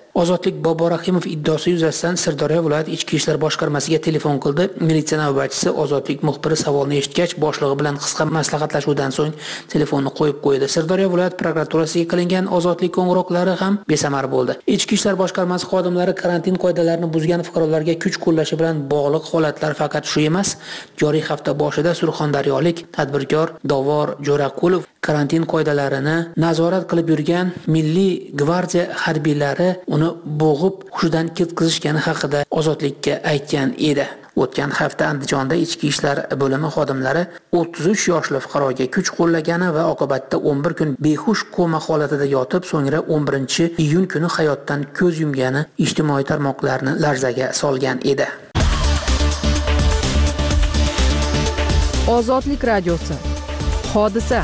Ozodlik Boborahimov iddaosi yuzasidan Sirdaryo viloyat ichki ishlar boshqarmasiga telefon qildi. Militsiya navbatchisi Ozodlik muxbiri savolni eshitgach, boshlig'i bilan qisqa maslahatlashuvdan so'ng telefonni qo'yib qo'ydi. Sirdaryo viloyat prokuraturasiga qilingan ozodlik qo'ng'iroqlari ham besamar bo'ldi. Ichki ishlar boshqarmasi xodimlari karantin qoidalarini buzgan fuqarolarga kuch qo'llashi bilan bog'liq holatlar faqat shu emas. Joriy hafta boshida surxondaryolik tadbirkor Dovor Jo'raqulov karantin qoidalarini nazorat qilib yurgan Milliy gvardiya harbiylari uni bo'g'ib hushidan ketkazishgani haqida Ozodlikka aytgan edi. O'tgan hafta Andijonda ichki ishlar bo'limi xodimlari o'ttiz uch yoshli fuqaroga kuch qo'llagani va oqibatda o'n bir kun behush koma holatida yotib, so'ngra o'n birinchi iyun kuni hayotdan ko'z yumgani ijtimoiy tarmoqlarni larzaga solgan edi. Ozodlik radiosi. Hodisa.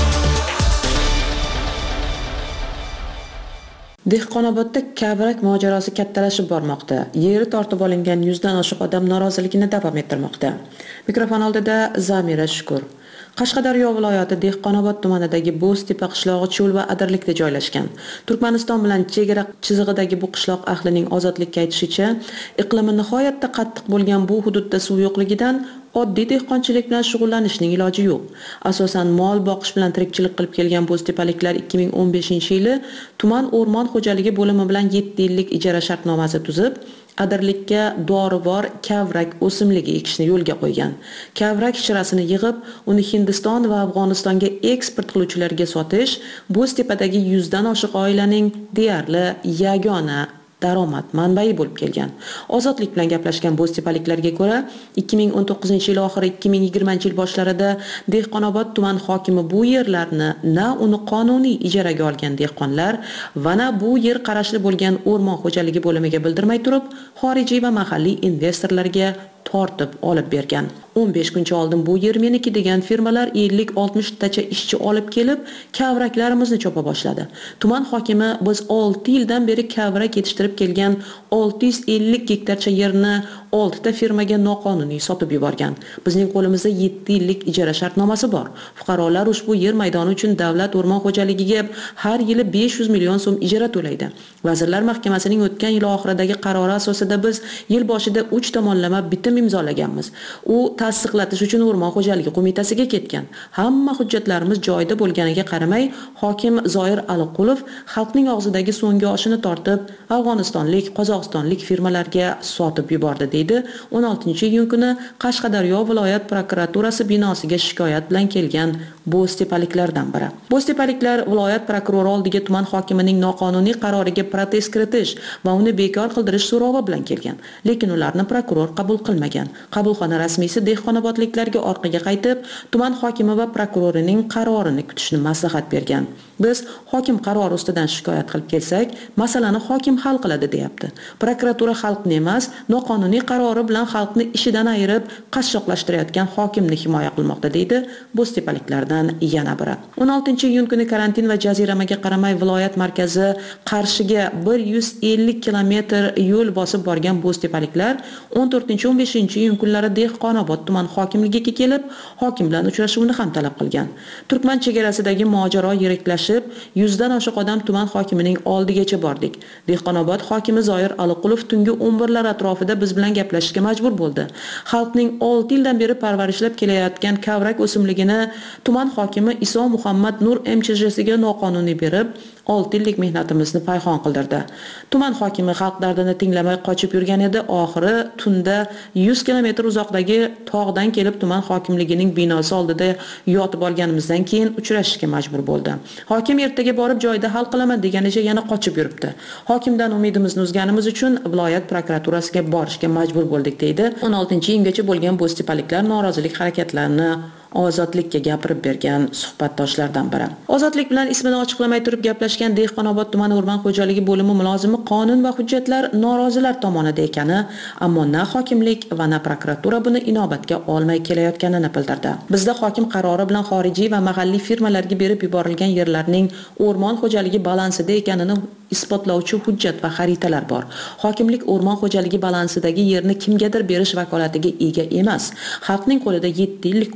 Dehqonobodda kavrak mojarosi kattalashib bormoqda. Yeri tortib olingan yuzdan oshiq odam noroziligini davom ettirmoqda. Mikrofon oldida Zamira Shukur. Qashqadaryo viloyati Dehqonobod tumanidagi Bo'ztepa qishlog'i cho'l va adirlikda joylashgan. Turkmaniston bilan chegara chizig'idagi bu qishloq ahlining ozodlikka aytishicha, iqlimi nihoyatda qattiq bo'lgan bu hududda suv yo'qligidan oddiy dehqonchilik bilan shug'ullanishning iloji yo'q. Asosan mol boqish bilan tirikchilik qilib kelgan bo'ztepaliklar ikki ming o'n beshinchi yili tuman o'rmon xo'jaligi bo'limi bilan yetti yillik ijara shartnomasi tuzib, adirlikka dorivor kavrak o'simligi ekishni yo'lga qo'ygan. Kavrak shirasini yig'ib, uni Hindiston va Afg'onistonga eksport qiluvchilarga sotish Bo'ztepadagi yuzdan oshiq oilaning deyarli yagona daromad manbai bo'lib kelgan. Ozodlik bilan gaplashgan bo'ztepaliklarga ko'ra, ikki ming o'n to'qqizinchi yil oxiri ikki ming yigirmanchi yil boshlarida Dehqonobod tuman hokimi bu yerlarni na uni qonuniy ijaraga olgan dehqonlar va na bu yer qarashli bo'lgan o'rmon xo'jaligi bo'limiga bildirmay turib, xorijiy va mahalliy investorlarga tortib olib bergan. o'n besh kuncha oldin bu yer meniki degan firmalar ellik oltmish tacha ishchi olib kelib, kavraklarimizni chopa boshladi. Tuman hokimi biz olti yildan beri kavrak yetishtirib kelgan olti yuz ellik gektarcha yerni olti ta firmaga noqonuniy sotib yuborgan. Bizning qo'limizda yetti yillik ijara shartnomasi bor. Fuqarolar ushbu yer maydoni uchun davlat o'rmon xo'jaligiga har yili besh yuz million so'm ijara to'laydi. Vazirlar Mahkamasining o'tgan yil oxiridagi qarori asosida biz yil boshida uch tomonlama bitim imzolaganmiz. U tasdiqlatish uchun o'rmon xo'jaligi qo'mitasiga ketgan. Hamma hujjatlarimiz joyida bo'lganiga qaramay, hokim Zoir Aliqulov xalqning og'zidagi so'nggi oshini tortib, Afg'onistonlik, Qozog'istonlik firmalarga sotib yubordi, deydi o'n oltinchi iyun kuni Qashqadaryo viloyat prokuraturasi binosiga shikoyat bilan kelgan bo'ztepaliklardan biri. Bo'ztepaliklar viloyat prokurori oldiga tuman hokimining noqonuniy qaroriga protest kiritish va uni bekor qildirish so'rovi bilan kelgan. Lekin ularni prokuror qabul qilmagan. Qabulxona rasmiysi dehqonobodliklarga orqaga qaytib, tuman hokimi va prokurorining qarorini kutishni maslahat bergan. Biz hokim qarori ustidan shikoyat qilib kelsak, masalani hokim hal qiladi, deyapti. Prokuratura xalqni emas, noqonuniy qarori bilan xalqni ishidan ayirib, qashshoqlashtirayotgan hokimni himoya qilmoqda, deydi bo'ztepaliklardan yana biri. o'n oltinchi iyun kuni karantin va jaziramaga qaramay viloyat markazi Qarshiga bir yuz ellik kilometr yo'l bosib borgan bo'ztepaliklar o'n to'rtinchi o'n beshinchi iyun kunlari Dehqonobod tuman hokimligiga kelib, hokim bilan uchrashuvni ham talab qilgan. Turkman chegarasidagi mojaro yiriklashib, yuzdan oshiq odam tuman hokimining oldigacha bordik. Dehqonobod hokimi Zoir Aliqulov tungi o'n birlar atrofida biz bilan gaplashishga majbur bo'ldi. Xalqning olti yildan beri parvarishlab kelayotgan kavrak o'simligini tuman hokimi Iso Muhammad Nur M Ch Jsiga noqonuniy berib, olti yillik mehnatimizni payxon qildirdi. Tuman hokimi xalq dardini tinglamay qochib yurgan edi. Oxiri tunda yuz kilometr uzoqdagi tog'dan kelib tuman hokimligining binosi oldida yotib olganimizdan keyin uchrashishga majbur bo'ldi. Hokim ertaga borib joyida hal qilaman deganicha yana qochib yuribdi. Hokimdan umidimizni uzganimiz uchun viloyat prokuraturasiga borishga majbur bo'ldik, deydi o'n oltinchi iyungacha bo'lgan bo'ztepaliklar norozilik harakatlarini Ozodlikka gapirib bergan suhbatdoshlardan biri. Ozodlik bilan ismini ochiqlamay turib gaplashgan Dehqonobod tuman o'rmon xo'jaligi bo'limi mulozimi qonun va hujjatlar norozilar tomonida ekani, ammo na hokimlik va na prokuratura buni inobatga olmay kelayotganini bildirdi. Bizda hokim qarori bilan xorijiy va mahalliy firmalarga berib yuborilgan yerlarning o'rmon xo'jaligi balansida ekanini isbotlovchi hujjat va xaritalar bor. Hokimlik o'rmon xo'jaligi balansidagi yerni kimgadir berish vakolatiga ega emas. Xalqning qo'lida yetti yillik qonuniy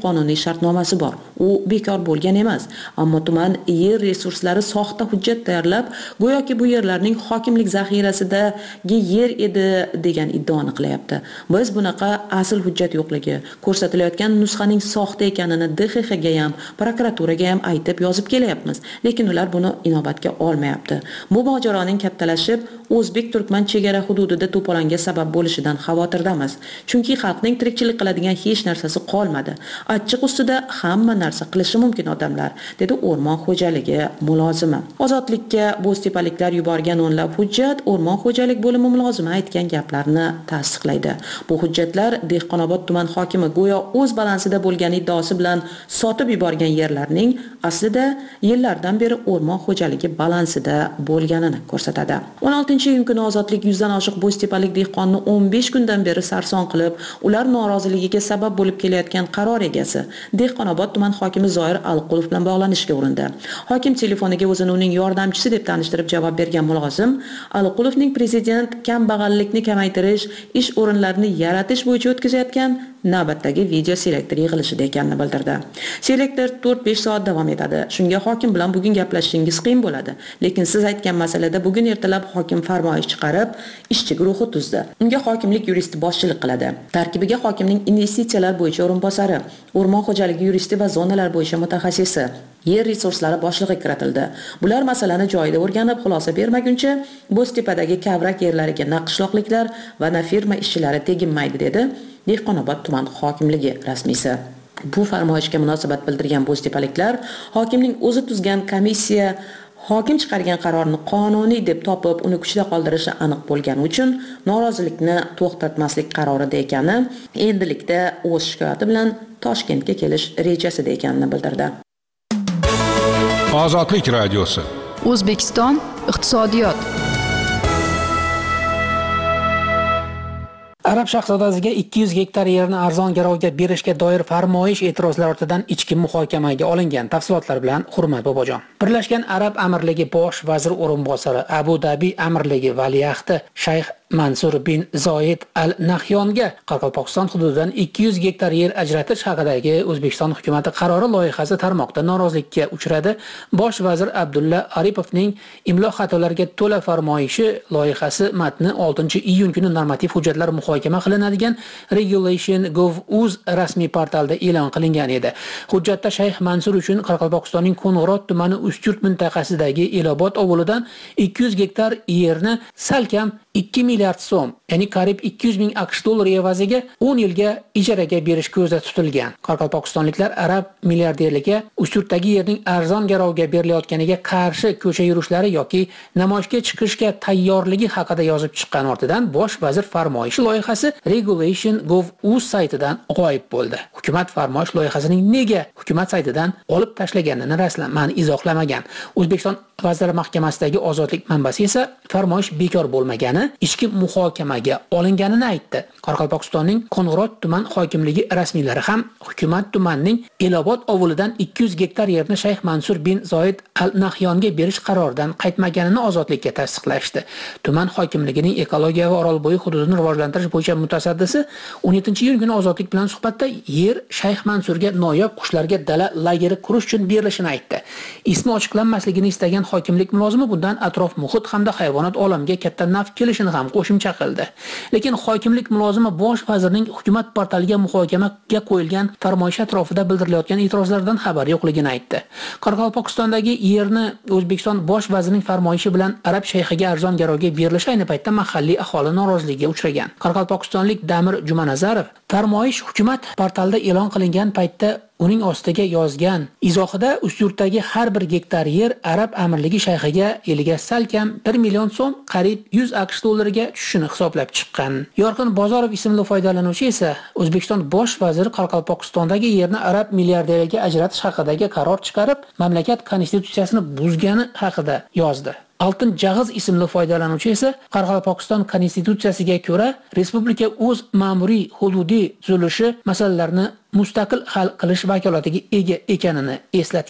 shartnomasi bor. U bekor bo'lgan emas, ammo tuman yer resurslari soxta hujjat tayyorlab, go'yoki bu yerlarning hokimlik zaxirasidagi yer edi degan iddaoni qilyapti. Biz bunaqa asl hujjat yo'qligi, ko'rsatilayotgan nusxaning soxta ekanini D X X ga ham, prokuraturaga ham aytib yozib kelyapmiz, lekin ular buni inobatga olmayapti. Bu mojaroning kattalashib, o'zbek-turkman chegara hududida to'polonga sabab bo'lishidan xavotirdamiz. Chunki xalqning tirikchilik qiladigan hech narsasi qolmadi. Achchiq ustida hamma narsa qilishi mumkin odamlar, dedi o'rmon xo'jaligi mulozimi. Ozodlikka bo'ztepaliklar yuborgan o'nlab hujjat o'rmon xo'jalik bo'limi mulozimi aytgan gaplarni tasdiqlaydi. Bu hujjatlar Dehqonobod tuman hokimi go'yo o'z balansida bo'lgan iddaosi bilan sotib yuborgan yerlarning aslida yillardan beri o'rmon xo'jaligi balansida bo'lganini ko'rsatadi. o'n oltinchi iyun kuni ozodlik yuzdan oshiq bo'ztepalik dehqonni o'n besh kundan beri sarson qilib, ular noroziligiga sabab bo'lib kelayotgan qaror egasi Dehqonobod tuman hokimi Zoir Alqulov bilan bog'lanishga urindi. Hokim telefoniga o'zini uning yordamchisi deb tanishtirib javob bergan mulozim Alqulovning prezident kambag'allikni kamaytirish, ish o'rinlarini yaratish bo'yicha o'tkazayotgan navbatdagi video selektor yig'ilishida ekanini bildirdi. Selektor to'rt besh soat davom etadi. Shunga hokim bilan bugun gaplashishingiz qiyin bo'ladi, lekin siz aytgan masalada bugun ertalab hokim farmoyish chiqarib, ishchi guruhi tuzdi. Unga hokimlik yuristi boshchilik qiladi. Tarkibiga hokimning investitsiyalar bo'yicha o'rinbosari, o'rmon xo'jaligi yuristi va zonalar bo'yicha mutaxassisi, yer resurslari boshlig'i kiritildi. Bular masalani joyida o'rganib, xulosa bermaguncha Bo'ztepadagi kavrak yerlariga na qishloqliklar va na firma ishchilari teginmaydi, dedi Dehqonobod tuman hokimligi rasmiysi. Bu farmoyishga munosabat bildirgan bo'ztepaliklar hokimning o'zi tuzgan komissiya hokim chiqargan qarorni qonuniy deb topib, uni kuchda qoldirishi aniq bo'lgani uchun norozilikni to'xtatmaslik qarorida ekani, endilikda o'z shikoyati bilan Toshkentga kelish rejasida ekanini bildirdi. Ozodlik radiosi. O'zbekiston iqtisodiyot. Arab shahzodasiga ikki yuz gektar yerni arzon garovga berishga doir farmoyish e'tirozlar ortidan ichki muhokamaga olingan. Tafsilotlar bilan Hurmat Bobojon. Birlashgan Arab Amirligi bosh vazir o'rinbosari, Abu Dhabi Amirligi valiahdi Shayx Mansur bin Zoid Al Nahyonga Qoraqalpog'iston hududidan ikki yuz gektar yer ajratish haqidagi O'zbekiston hukumatı qarori loyihasi tarmoqda norozilikka uchradi. Bosh vazir Abdulla Aripovning imlo xatolariga to'la farmoyishi loyihasi matni oltinchi iyun kuni normativ hujjatlar muhokama qilinadigan Regulation dot gov dot uz rasmiy portalida e'lon qilingan edi. Hujjatda Shayx Mansur uchun Qoraqalpog'istonning Qo'ng'irot tumani Ustyurt mintaqasidagi Elobod ovulidan ikki yuz gektar yerni salkam ikki milliard so'm, ya'ni qariyb ikki yuz ming AQSh dollari evaziga o'n yilga ijaraga berish ko'zda tutilgan. Qoraqalpog'istonliklar arab milliarderligi Ustyurtdagi yerning arzon garovga berilayotganiga qarshi ko'cha yurishlari yoki namoyishga chiqishga tayyorligi haqida yozib chiqqan ortidan bosh vazir farmoyishi loyihasi Regulation dot gov dot uz saytidan g'oyib bo'ldi. Hukumat farmoyish loyihasining nega hukumat saytidan olib tashlaganini rasman izohlamagan. O'zbekiston Vazirlar Mahkamasidagi ozodlik manbasi esa farmoyish bekor bo'lmagani, ichki muhokamaga olinganini aytdi. Qoraqalpog'istonning Qo'ng'irot tuman hokimligi rasmiylari ham hukumat tumanning Elobod ovulidan ikki yuz gektar yerni Shayx Mansur bin Zoid Al Nahyonga berish qaroridan qaytmaganini ozodlikka tasdiqlashdi. Tuman hokimligining ekologiya va Orolbo'yi hududini rivojlantirish bo'yicha mutasaddisi o'n yettinchi iyun kuni ozodlik bilan suhbatda yer Shayx Mansurga noyob qushlarga dala lageri qurish uchun berilishini aytdi. Ismi ochiqlanmasligini istagan hokimlik mulozimi bundan atrof muhit hamda hayvonot olamiga katta naf kelishini ham qo'shimcha qildi. Lekin hokimlik mulozimi bosh vazirning hukumat portaliga muhokamaga qo'yilgan farmoyish atrofida bildirilayotgan e'tirozlardan xabar yo'qligini aytdi. Qoraqalpog'istondagi yerni O'zbekiston bosh vazirining farmoyishi bilan arab shayxiga arzon garovga berilishi ayni paytda mahalliy aholi noroziligiga uchragan. Qoraqalpog'istonlik Damir Jumanazarov farmoyish hukumat portalida e'lon qilingan paytda uning ostiga yozgan izohida Ustyurtdagi har bir gektar yer Arab Amirligi shayxiga yiliga salkam bir million so'm, qariyb yuz AQSh dollariga tushishini hisoblab chiqqan. Yorqin Bozorov ismli foydalanuvchi esa O'zbekiston bosh vaziri Qoraqalpog'istondagi yerni arab milliarderlarga ajratish haqidagi qaror chiqarib, mamlakat konstitutsiyasini buzgani haqida yozdi. Oltin Jag'iz ismli foydalanuvchi esa Qoraqalpog'iston konstitutsiyasiga ko'ra respublika o'z ma'muriy hududiy tuzilishi masalalarini mustaqil hal qilish vakolatiga ega ekanini eslatgan.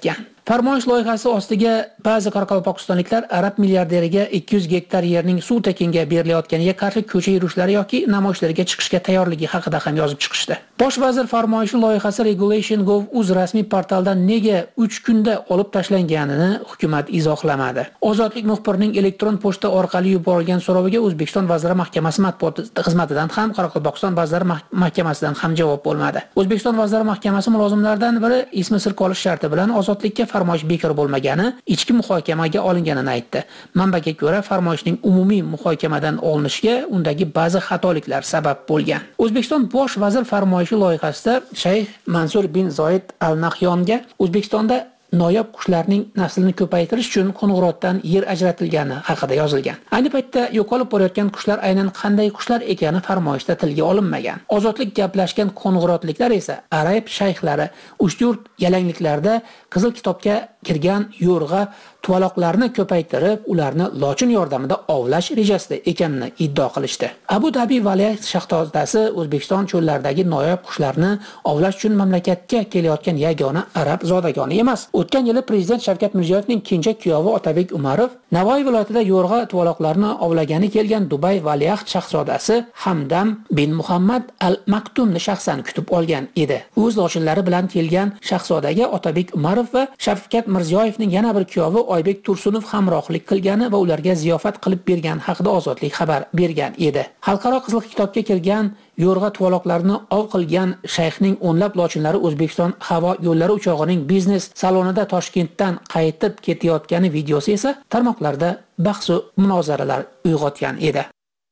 Farmoyish loyihasi ostiga ba'zi qoraqalpog'istonliklar arab milliarderiga ikki yuz gektar yerning suv tekinga berilayotganiga qarshi ko'cha yurishlari yoki namoyishlarga chiqishga tayyorligi haqida ham yozib chiqishdi. Bosh vazir farmoyishi loyihasi regulation dot gov uz rasmiy portalidan nega uch kunda olib tashlanganini hukumat izohlamadi. Ozodlik muxbirining elektron pochta orqali yuborilgan so'roviga O'zbekiston Vazirlar Mahkamasi matbuot xizmatidan ham Qoraqalpog'iston Vazirlar Mahkamasidan ham javob bo'lmadi. O'zbekiston Vazirlar Mahkamasi mulozimlaridan biri ismi sir qolish sharti bilan ozodlikka farmoyish bekor bo'lmagani, ichki muhokamaga olinganini aytdi. Manbaga ko'ra, farmoyishning umumiy muhokamadan olinishiga undagi ba'zi xatoliklar sabab bo'lgan. O'zbekiston bosh vazir farmoyishi loyihasida Shayx Mansur bin Zoid al-Nahyonga O'zbekistonda noyob qushlarning naslini ko'paytirish uchun Qo'ng'irotdan yer ajratilgani haqida yozilgan. Ayni paytda yo'qolib borayotgan qushlar aynan qanday qushlar ekani farmoyishda tilga olinmagan. Ozodlik gaplashgan qo'ng'irotliklar esa arab shayxlari uch-to'rt yalangliklarda Qizil kitobga kirgan yo'rg'a tuvaloqlarni ko'paytirib, ularni lochin yordamida ovlash rejasida ekanini iddao qilishdi. Abu Dhabi valiahd shahzodasi O'zbekiston cho'llaridagi noyob qushlarni ovlash uchun mamlakatga kelayotgan yagona arab zodagoni emas. O'tgan yili prezident Shavkat Mirziyoyevning kenja kuyovi Otabek Umarov Navoiy viloyatida yo'rg'a tuvaloqlarni ovlagani kelgan Dubay valiahd shahzodasi Hamdam bin Muhammad al-Maktumni shaxsan kutib olgan edi. O'z lochinlari bilan kelgan shahzodaga Otabek Umarov va Shavkat Mirziyoyevning yana bir kuyovi Oybek Tursunov hamrohlik qilgani va ularga ziyofat qilib bergan haqida Ozodlik xabar bergan edi. Xalqaro Qizil kitobga kirgan yo'rg'a tuvaloqlarni ov qilgan shayxning o'nlab lochinlari O'zbekiston havo yo'llari uchog'ining biznes salonida Toshkentdan qaytib ketayotgani videosi esa tarmoqlarda bahs va munozaralar uyg'otgan edi.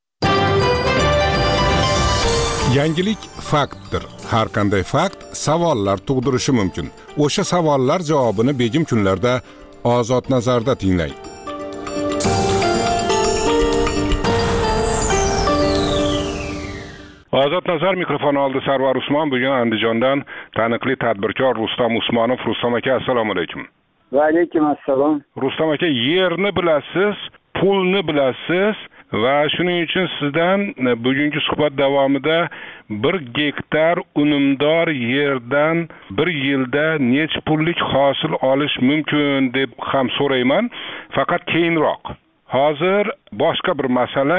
Yangilik faktdir. Har qanday fakt savollar tug'dirishi mumkin. O'sha savollar javobini begim kunlarda Ozod nazarda tinglang. Ozod nazar mikrofon oldi Sarvar Usmon. Bugun Andijondan taniqli tadbirkor Rustam Usmonov. Rustam aka, assalomu alaykum. Va alaykum assalom. Rustam aka, yerni bilasiz, pulni bilasiz va shuning uchun sizdan bugungi suhbat davomida bir gektar unumdor yerdan bir yilda necha pullik hosil olish mumkin deb ham so'rayman, faqat keyinroq. Hozir boshqa bir masala,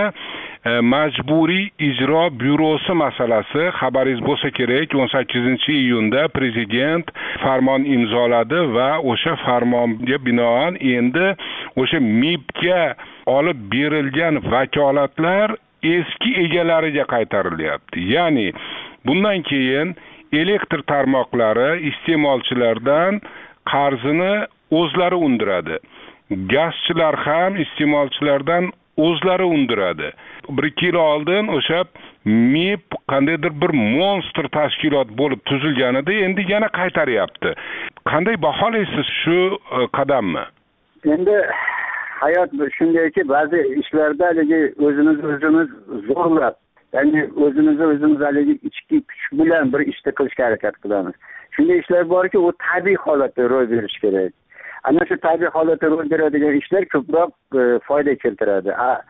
majburiy ijro byurosi masalasi. Xabaringiz bo'lsa kerak, o'n sakkizinchi iyunda prezident farmon imzoladi va o'sha farmonga binoan endi o'sha M I Bga olib berilgan vakolatlar eski egalariga qaytarilyapti. Ya'ni bundan keyin elektr tarmoqlari iste'molchilardan qarzini o'zlari undiradi. Gazchilar ham iste'molchilardan o'zlari undiradi. bir ikki yil oldin o'sha M I B qandaydir bir monster tashkilot bo'lib tuzilgan edi, endi yana qaytaryapti. Qanday baholaysiz shu qadamni? Endi hayot shundayki, ba'zi ishlarda haligi o'zimiz o'zimiz zo'rlab, ya'ni o'zimizni o'zimiz haligi ichki kuch bilan bir ishni qilishga harakat qilamiz. Shunday ishlar borki, u tabiiy holatda ro'y berishi kerak. Ana shu tabiiy holatda ro'y beradigan ishlar ko'proq foyda keltiradi.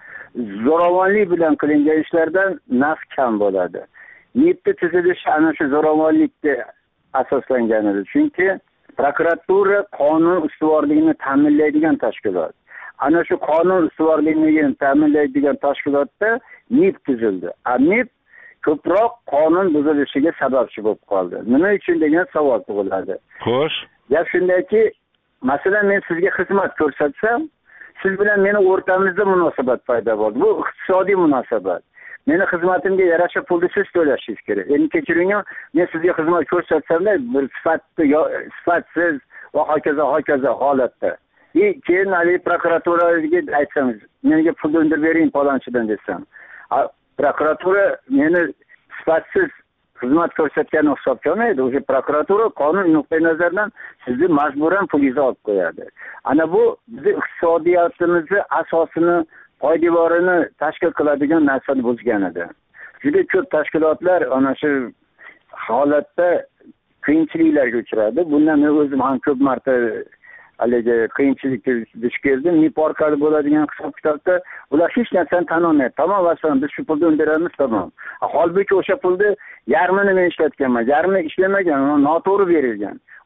Zo'ravonlik bilan qilingan ishlardan naf kam bo'ladi. M I Bni tuzilishi ana shu zo'ravonlikka asoslangan edi. Chunki prokuratura qonun ustuvorligini ta'minlaydigan tashkilot. Ana shu qonun ustuvorligini ta'minlaydigan tashkilotda M I B tuzildi. A M I B ko'proq qonun buzilishiga sababchi bo'lib qoldi. Nima uchun degan savol tug'iladi. Xo'sh. Gap shundaki, masalan, men sizga xizmat ko'rsatsam, siz bilan meni o'rtamizda munosabat paydo bo'ldi. Bu iqtisodiy munosabat. Meni xizmatimga yarasha pulni siz to'lashingiz kerak. Endi kechiring, men sizga xizmat ko'rsatsam-da bir sifatli sifatsiz va hokazo hokazo holatda. E keyin ali prokuraturaga aytsangiz, menga pul undirib bering palonchidan desam. Prokuratura meni sifatsiz xizmat ko'rsatgani hisobga olmaydi. O'sha prokuratura qonun nuqtai nazaridan sizni majburan pulingizni olib qo'yadi. Ana bu bizning iqtisodiyotimizni asosini, poydevorini tashkil qiladigan narsani buzgan edi. Juda ko'p tashkilotlar ana shu holatda qiyinchiliklarga uchradi. Bundan men o'zim ham ko'p marta haligi qiyinchilikka duch keldim. M I B orqali bo'ladigan hisob-kitobda ular hech narsani tan olmaydi. Tamom, masalan, biz shu pulni undiramiz, tamom. Holbuki o'sha pulni yarmini men ishlatganman, yarmi ishlamagan, noto'g'ri berilgan.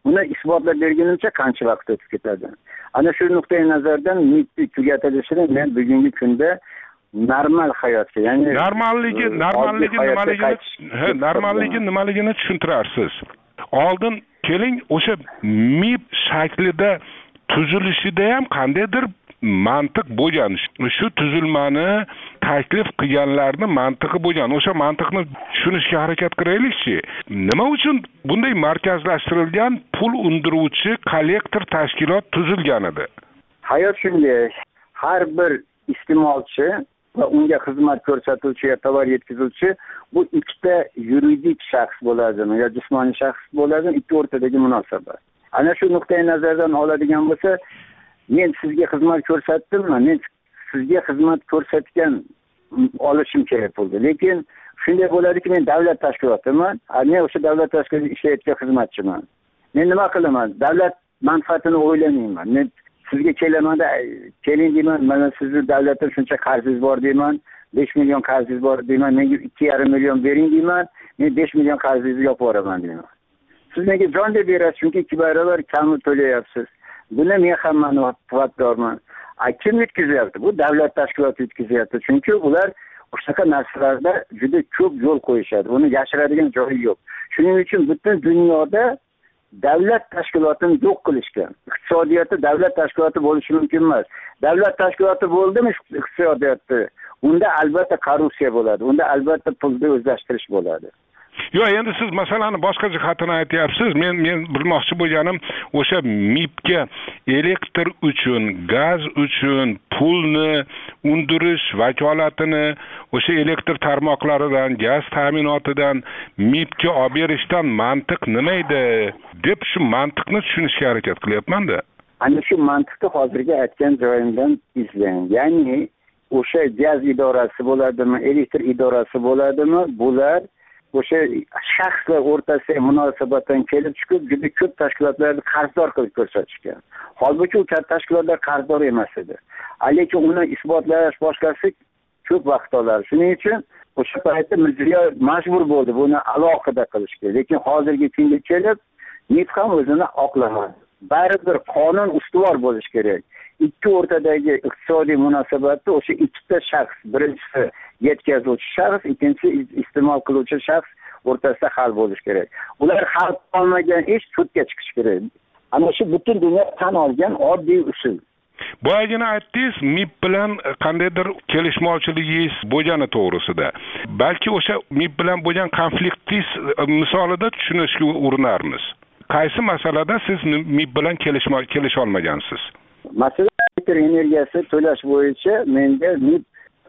uni isbotlab bergunimcha qancha vaqt o'tib ketadi. Ana shu nuqtai nazardan MIBni tugatilishini men bugungi kunda normal hayotga, ya'ni normalligi normalligi nimaligini normalligi nimaligini tushuntirarsiz. Oldin keling o'sha MIB shaklida tuzilishida ham qandaydir mantiq bo'lgan. Shu tuzilmani taklif qilganlarning mantiqi bo'lgan. O'sha mantiqni tushunishga harakat qilaylikchi. Nima uchun bunday markazlashtirilgan pul undiruvchi kollektor tashkilot tuzilgan edi? Hayot shunday. Har bir iste'molchi va unga xizmat ko'rsatuvchi yoki tovar yetkazuvchi bu ikkita yuridik shaxs bo'ladimi yo jismoniy shaxs bo'ladimi, ikki o'rtadagi munosabat. Ana shu nuqtai nazardan oladigan bo'lsa, men sizga xizmat ko'rsatdimmi? Men sizga xizmat ko'rsatgan olishim kerak bo'ldi. Lekin shunday bo'ladiki, men davlat tashkilotiman, men o'sha davlat tashkilotida ishlayotgan xizmatchiman. Men nima qilaman? Davlat manfaatini o'ylamayman. Men sizga kelamanda, keling deyman, mana sizni davlatdan shuncha qarzingiz bor deyman, besh million qarzingiz bor deyman, menga ikki yarim million bering deyman, men besh million qarzingizni yopib yuboraman deyman. Siz menga jon deb berasiz, chunki ikki barobar kamni to'layapsiz. Buni men ham manfaatdorman. Kim yutkazyapti? Bu davlat tashkiloti yutkazyapti. Chunki ular o'shaqa narsalarda juda ko'p yo'l qo'yishadi. Uni yashiradigan joyi yo'q. Shuning uchun butun dunyoda davlat tashkilotini yo'q qilishgan. Iqtisodiyotda davlat tashkiloti bo'lishi mumkin emas. Davlat tashkiloti bo'ldimi iqtisodiyotda, unda albatta korrupsiya bo'ladi. Unda albatta pulni o'zlashtirish bo'ladi. Yo'q, endi siz masalani boshqa jihatdan aytyapsiz. Men men bilmoqchi bo'lganim, o'sha MIBga elektr uchun, gaz uchun pulni undirish vakolatini o'sha elektr tarmoqlaridan, gaz ta'minotidan MIBga olib berishdan mantiq nima edi deb shu mantiqni tushunishga harakat qilyapman-da. Ana shu mantiqni hozirgi aytgan joyimdan izlang. Ya'ni o'sha gaz idorasi bo'ladimi, elektr idorasi bo'ladimi, bular o'sha shaxslar o'rtasidagi munosabatdan kelib chiqib juda ko'p tashkilotlarni qarzdor qilib ko'rsatishgan. Holbuki u katta tashkilotlar qarzdor emas edi. Lekin uni isbotlash boshqasi ko'p vaqt olar. Shuning uchun o'sha paytda Mirziyoyev majbur bo'ldi buni alohida qilishga. Lekin hozirgi kunga kelib MIB ham o'zini oqlamadi. Baribir qonun ustuvor bo'lishi kerak. Ikki o'rtadagi iqtisodiy munosabatni o'sha ikkita shaxs, birinchisi yetkazuvchi shaxs, ikkinchisi iste'mol qiluvchi shaxs o'rtasida hal bo'lishi kerak. Ular hal qilmagan ish sudga chiqishi kerak. Ana shu butun dunyo tan olgan oddiy usul. Boyagina aytdingiz, MIB bilan qandaydir kelishmovchiligingiz bo'lgani to'g'risida. Balki o'sha MIB bilan bo'lgan konfliktingiz misolida tushunishga urinarmiz. Qaysi masalada siz MIB bilan kelishma kelisha olmagansiz? Masalan, elektr energiyasi to'lash bo'yicha menga MIB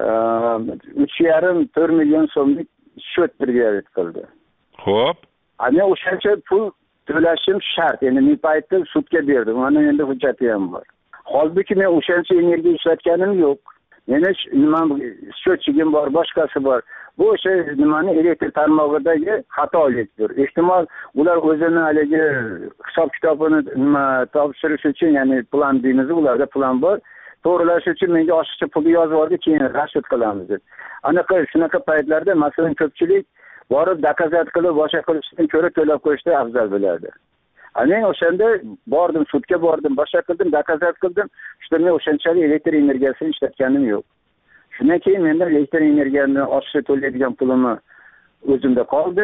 uch yarim to'rt million so'mlik shot birga qildi. Xo'p. Ana o'shancha pul to'lashim shart. Endi MIB aytdi, sudga berdim. Mana endi hujjati ham bor. Holbuki men o'shancha energiya ishlatganim yo'q. Meni nima shotchigim bor, boshqasi bor. Bu o'sha nimani elektr tarmog'idagi xatolikdir. Ehtimol ular o'zini haligi hisob kitobini nima topshirish uchun, ya'ni plan deymiz, ularda plan bor. To'g'rilash uchun menga oshiqcha pulni yozib yubordi, keyin rashid qilamiz deb. Anaqa shunaqa paytlarda masalan ko'pchilik borib dokazat qilib boshqa qilishdan ko'ra to'lab qo'yishda afzal bo'ladi. Men o'shanda bordim, sudga bordim, boshqa qildim, dokazat qildim. Shunda men o'shanchalik elektr energiyasini ishlatganim yo'q. Shundan keyin menda elektr energiyani oshiqcha to'laydigan pulimni o'zimda qoldi.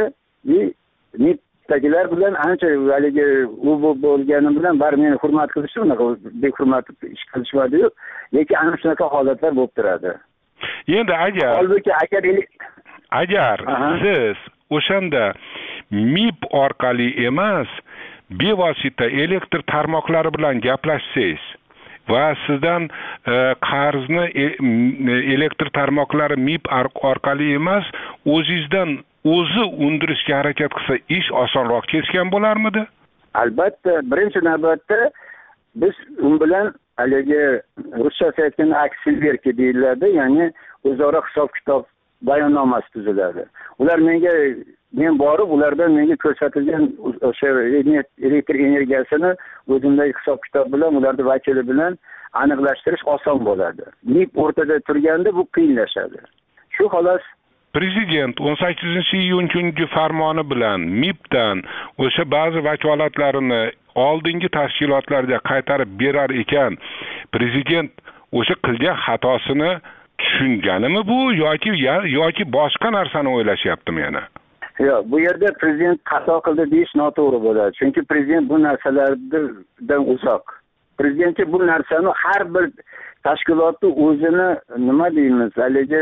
MIBdagilar bilan ancha haligi u bo'lganim bilan bari meni hurmat qilishdi, unaqa behurmat ish qilishmadi-yu. Lekin ana shunaqa holatlar bo'lib turadi. Endi agar holbuki agar agar siz o'shanda MIB orqali emas, bevosita elektr tarmoqlari bilan gaplashsangiz va sizdan e, qarzni e, elektr tarmoqlari MIB orqali emas, o'zingizdan o'zi undirishga harakat qilsa, ish osonroq kechgan bo'larmidi? Albatta, birinchi navbatda biz u bilan haligi ruschasi aytganda aksiverki deyiladi, ya'ni o'zaro hisob-kitob bayonnomasi tuziladi. Ular menga men borib ulardan menga ko'rsatilgan o'sha elektr energiyasini o'zimdagi hisob-kitob bilan, ularning vakili bilan aniqlashtirish oson bo'ladi. MIB o'rtada turganda bu qiyinlashadi. Shu xolos Prezident o'n sakkizinchi iyun kungi farmoni bilan MIBdan o'sha ba'zi vakolatlarini oldingi tashkilotlarga qaytarib berar ekan, prezident o'sha qilgan xatosini tushunganimi bu yoki yoki boshqa narsani o'ylashyaptimi yana? Yo'q, bu yerda prezident xato qildi deyish noto'g'ri bo'ladi. Chunki prezident bu narsalardan uzoq. Prezidentga bu narsani har bir tashkilotni o'zini nima deymiz, haligi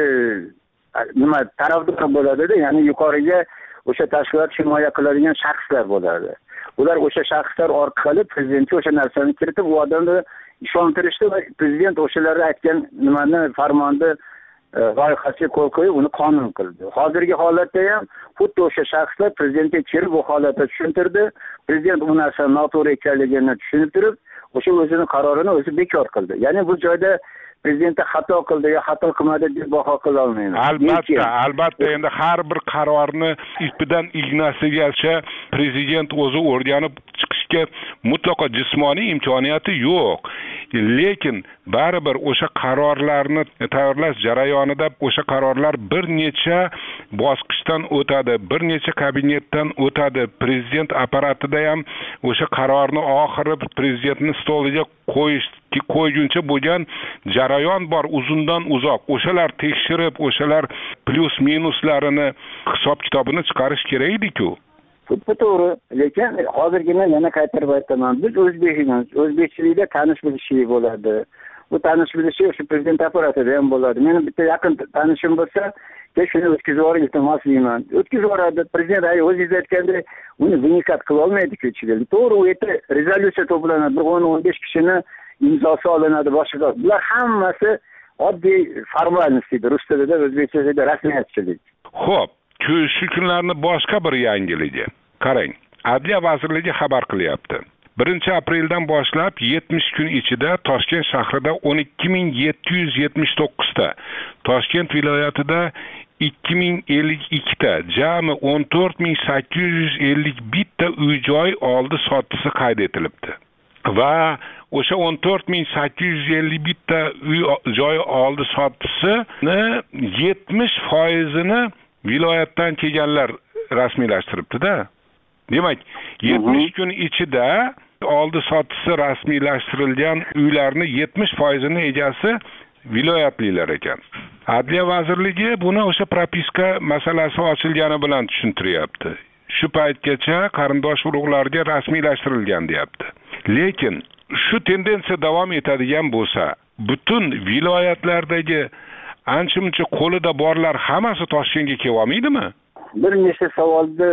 nima tarafdor bo'ladi-da, ya'ni yuqoriga o'sha tashkilot himoya qiladigan shaxslar bo'ladi. Ular o'sha shaxslar orqali prezidentga o'sha narsani kiritib, u odamni ishontirishdi va prezident o'shalarga aytgan nimani farmonni loyihasiga qo'l qo'yib, uni qonun qildi. Hozirgi holatda ham xuddi o'sha shaxslar prezidentga kirib bu holatni tushuntirdi. Prezident bu narsa noto'g'ri ekanligini tushunib turib, o'sha o'zining qarorini o'zi bekor qildi. Ya'ni bu joyda prezidentga xato qildi yo xato qilmadi deb baho qila olmayman. Albatta, albatta endi har bir qarorni ipidan ignasigacha prezident o'zi o'rganib chiqishga mutlaqo jismoniy imkoniyati yo'q. Lekin baribir o'sha qarorlarni tayyorlash jarayonida o'sha qarorlar bir necha bosqichdan o'tadi, bir necha kabinetdan o'tadi. Prezident apparatida ham o'sha qarorni oxiri prezidentning stoliga qo'yish qo'yguncha bo'lgan jarayon bor, uzundan uzoq. O'shalar tekshirib, o'shalar plyus minuslarini hisob kitobini chiqarish kerak edi-ku. Bu to'g'ri, lekin hozirgina yana qaytarib aytaman. Biz o'zbekmiz, o'zbekchilikda tanish bilishlik bo'ladi. Bu tanish bilishlik o'sha prezident apparatida ham bo'ladi. Meni bitta yaqin tanishim bo'lsa, "Ke shuni o'tkazib yuboring, iltimos deyman." O'tkazib yuboradi. Prezident ay o'zingiz aytgandek, uni vinikat qila olmaydi-ku ichiga. To'g'ri, u yerda rezolyutsiya to'planadi, bir o'n o'n besh kishini imzosi olinadi, boshqa. Bular hammasi oddiy formalnost, rus tilida, o'zbekchada rasmiyatchilik. Xo'p, shu kunlarni boshqa bir yangiligi. Qarang, Adliya vazirligi xabar qilyapti. birinchi apreldan boshlab yetmish kun ichida Toshkent shahrida o'n ikki ming yetti yuz yetmish to'qqiz ta, Toshkent viloyatida ikki ming ellik ikki ta, jami o'n to'rt ming sakkiz yuz ellik bir ta uy-joy oldi sotisi qayd etilibdi. Va o'sha o'n to'rt ming sakkiz yuz ellik bir ta uy-joy oldi sotisini yetmish foizini viloyatdan kelganlar rasmiylashtiribdi-da. Demak, yetmish kun ichida oldi sotisi rasmiylashtirilgan uylarni yetmish foizini egasi viloyatlilar ekan. Adliya vazirligi buni o'sha propiska masalasi ochilgani bilan tushuntiryapti. Shu paytgacha qarindosh urug'larga rasmiylashtirilgan deyapti. Lekin shu tendensiya davom etadigan bo'lsa, butun viloyatlardagi ancha-muncha qo'lida borlar hammasi Toshkentga kelib olmaydimi? Bir nechta savolni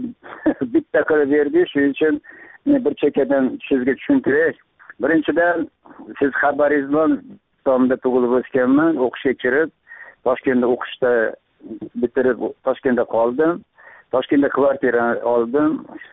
bitta qilib berdi, shuning uchun bir chekkadan sizga tushuntiray. Birinchidan, siz xabaringiz bilan Tomda tug'ilib o'sganman, o'qishga kirib, Toshkentda o'qishda bitirib Toshkentda qoldim. Toshkentda kvartira oldim.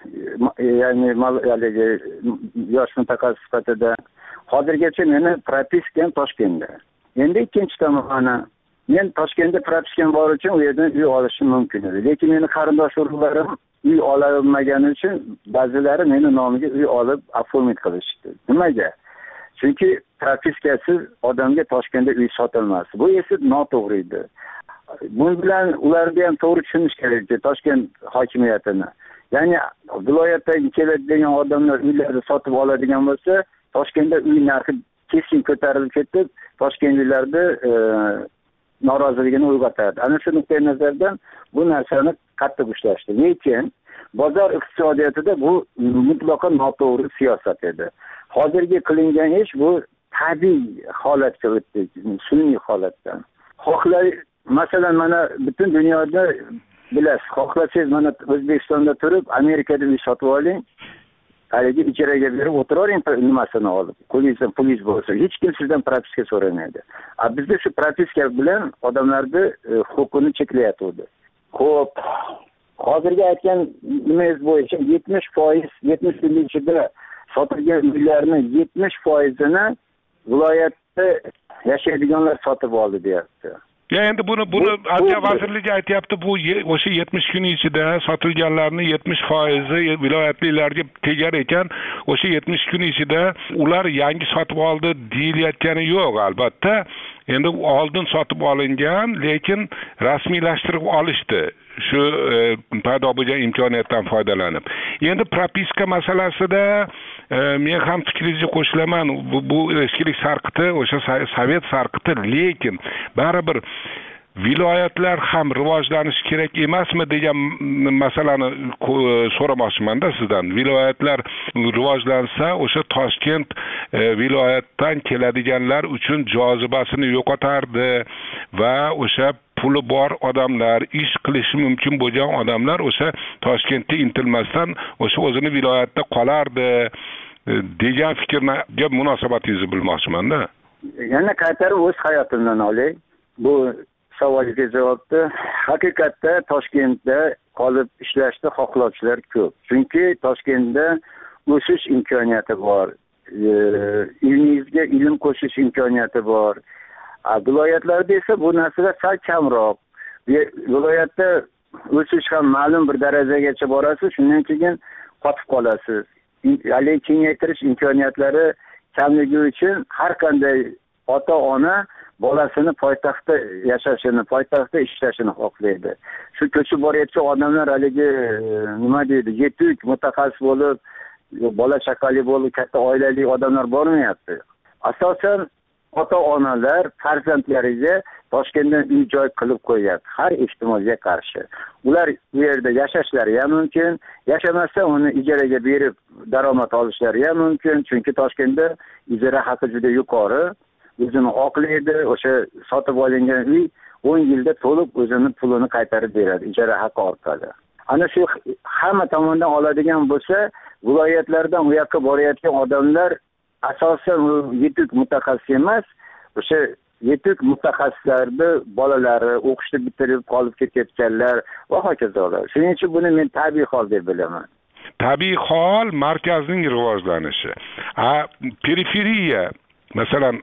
Ya'ni haligi yosh mutaxassis sifatida. Hozirgacha meni propiskam Toshkentda. Endi ikkinchi tomoni, men Toshkentda propiskam bor uchun u yerdan uy olishim mumkin edi. Lekin meni qarindosh urug'larim uy ola olmagani uchun ba'zilari meni nomiga uy olib oformit qilishdi. Nimaga? Chunki propiskasiz odamga Toshkentda uy sotilmas. Bu esa noto'g'ri edi. Bunun bilan ularga ham to'g'ri tushunish kerak, Toshkent hokimiyatini. Ya'ni viloyatdagi keladigan odamlar uylarni sotib oladigan bo'lsa, Toshkentda uy narxi keskin ko'tarilib ketib, Toshkentliklarda e, noroziligini uyg'otadi. Ana shu nuqtai nazardan bu narsani qattiq ushlashdi. Lekin bozor iqtisodiyotida bu mutlaqo noto'g'ri siyosat edi. Hozirgi qilingan ish bu tabiiy holatga o'tdi, sun'iy holatdan. Xohlay, masalan, mana butun dunyoda bilasiz, xohlasangiz mana O'zbekistonda turib, Amerikada uy sotib oling, haligi ijaraga berib o'tiravering nimasini olib, qo'lingizda pulingiz bo'lsa, hech kim sizdan propiska so'ramaydi. A bizda shu propiska bilan odamlarni huquqini cheklayotdi. Xo'p, hozirgi aytgan nimangiz bo'yicha yetmish foiz, yetmish yil ichida sotilgan uylarni yetmish foizini viloyatda yashaydiganlar sotib oldi deyapti. Ya endi buni buni Adliya vazirligi aytayapti, bu o'sha yetmish kun ichida sotilganlarning yetmish foizi viloyatlilarga tegar ekan, o'sha yetmish kun ichida ular yangi sotib oldi deyilayotgani yo'q albatta. Endi oldin sotib olingan, lekin rasmiylashtirib olishdi. Shu e, paydo bo'lgan imkoniyatdan foydalanib. Endi propiska masalasida men ham fikringizga qo'shilaman. Bu, bu eskilik sarqiti, o'sha sovet sarqiti, lekin baribir viloyatlar ham rivojlanishi kerak emasmi degan masalani so'ramoqchiman-da sizdan. Viloyatlar rivojlansa, o'sha Toshkent viloyatdan keladiganlar uchun jozibasini yo'qotardi va o'sha puli bor odamlar, ish qilishi mumkin bo'lgan odamlar o'sha Toshkentga intilmasdan o'sha o'zini viloyatda qolardi degan fikrga munosabatingizni bilmoqchiman-da. Yana qaytarib o'z hayotimdan olay. Bu savolga javobni haqiqatda Toshkentda qolib ishlashni xohlovchilar ko'p. Chunki Toshkentda o'sish imkoniyati bor. Ilmingizga ilm qo'shish imkoniyati bor. Viloyatlarda esa bu narsalar sal kamroq. Viloyatda o'sish ham ma'lum bir darajagacha borasiz, shundan keyin qotib qolasiz. Hali kengaytirish imkoniyatlari kamligi uchun har qanday ota-ona bolasini poytaxtda yashashini, poytaxtda ishlashini xohlaydi. Shu ko'chib borayotgan odamlar haligi nima deydi, yetuk mutaxassis bo'lib, bola chaqali bo'lib, katta oilali odamlar bormayapti. Asosan ota-onalar farzandlariga Toshkentdan uy joy qilib qo'yapti, har ehtimolga qarshi. Ular bu yerda yashashlari ham mumkin, yashamasa uni ijaraga berib daromad olishlari ham mumkin, chunki Toshkentda ijara haqi juda yuqori. O'zini oqlaydi, o'sha sotib olingan uy o'n yilda to'liq o'zini pulini qaytarib beradi ijara haqi orqali. Ana shu hamma tomondan oladigan bo'lsa, viloyatlardan u yoqqa borayotgan odamlar asosan yetuk mutaxassis emas, o'sha yetuk mutaxassislarni bolalari o'qishni bitirib qolib ketayotganlar va hokazolar. Shuning uchun buni men tabiiy hol deb bilaman. Tabiiy hol markazning rivojlanishi. A periferiya masalan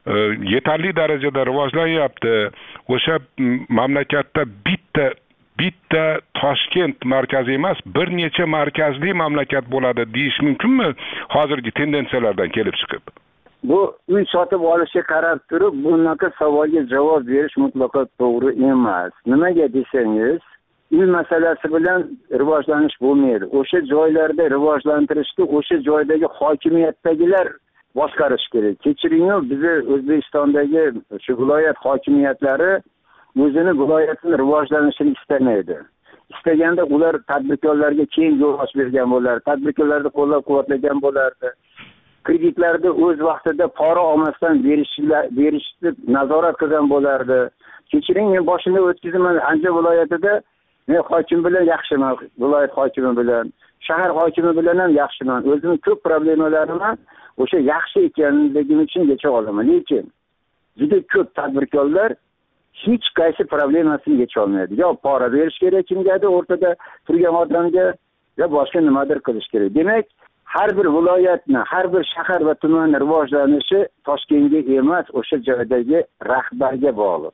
yetarli darajada rivojlanyapti. O'sha mamlakatda bitta bitta Toshkent markazi emas, bir necha markazli mamlakat bo'ladi deyish mumkinmi hozirgi tendensiyalardan kelib chiqib? Bu uy sotib olishga qarab turib, bunaqa savolga javob berish mutlaqo to'g'ri emas. Nimaga desangiz, uy masalasi bilan rivojlanish bo'lmaydi. O'sha joylarda rivojlantirishni o'sha joydagi hokimiyatdagilar boshqarish kerak. Kechiring, bizni O'zbekistondagi shu viloyat hokimiyatlari o'zini viloyatini rivojlanishini istamaydi. Istaganda ular tadbirkorlarga keng yo'l ochib bergan bo'lar, tadbirkorlarni qo'llab-quvvatlagan bo'lardi. Kreditlarni o'z vaqtida pora olmasdan berishni nazorat qilgan bo'lardi. Kechiring, men boshimda o'tkazman Andijon viloyatida men hokim bilan yaxshiman, viloyat hokimi bilan, shahar hokimi bilan ham yaxshiman. O'zimning ko'p problemalarimni o'sha yaxshi ekanligim uchun yecha olaman. Lekin juda ko'p tadbirkorlar hech qaysi problemasini yecha olmaydi. Yo pora berish kerak kimgadir o'rtada turgan odamga, yo boshqa nimadir qilish kerak. Demak, har bir viloyatni, har bir shahar va tumanning rivojlanishi Toshkentga emas, o'sha joydagi rahbarga bog'liq.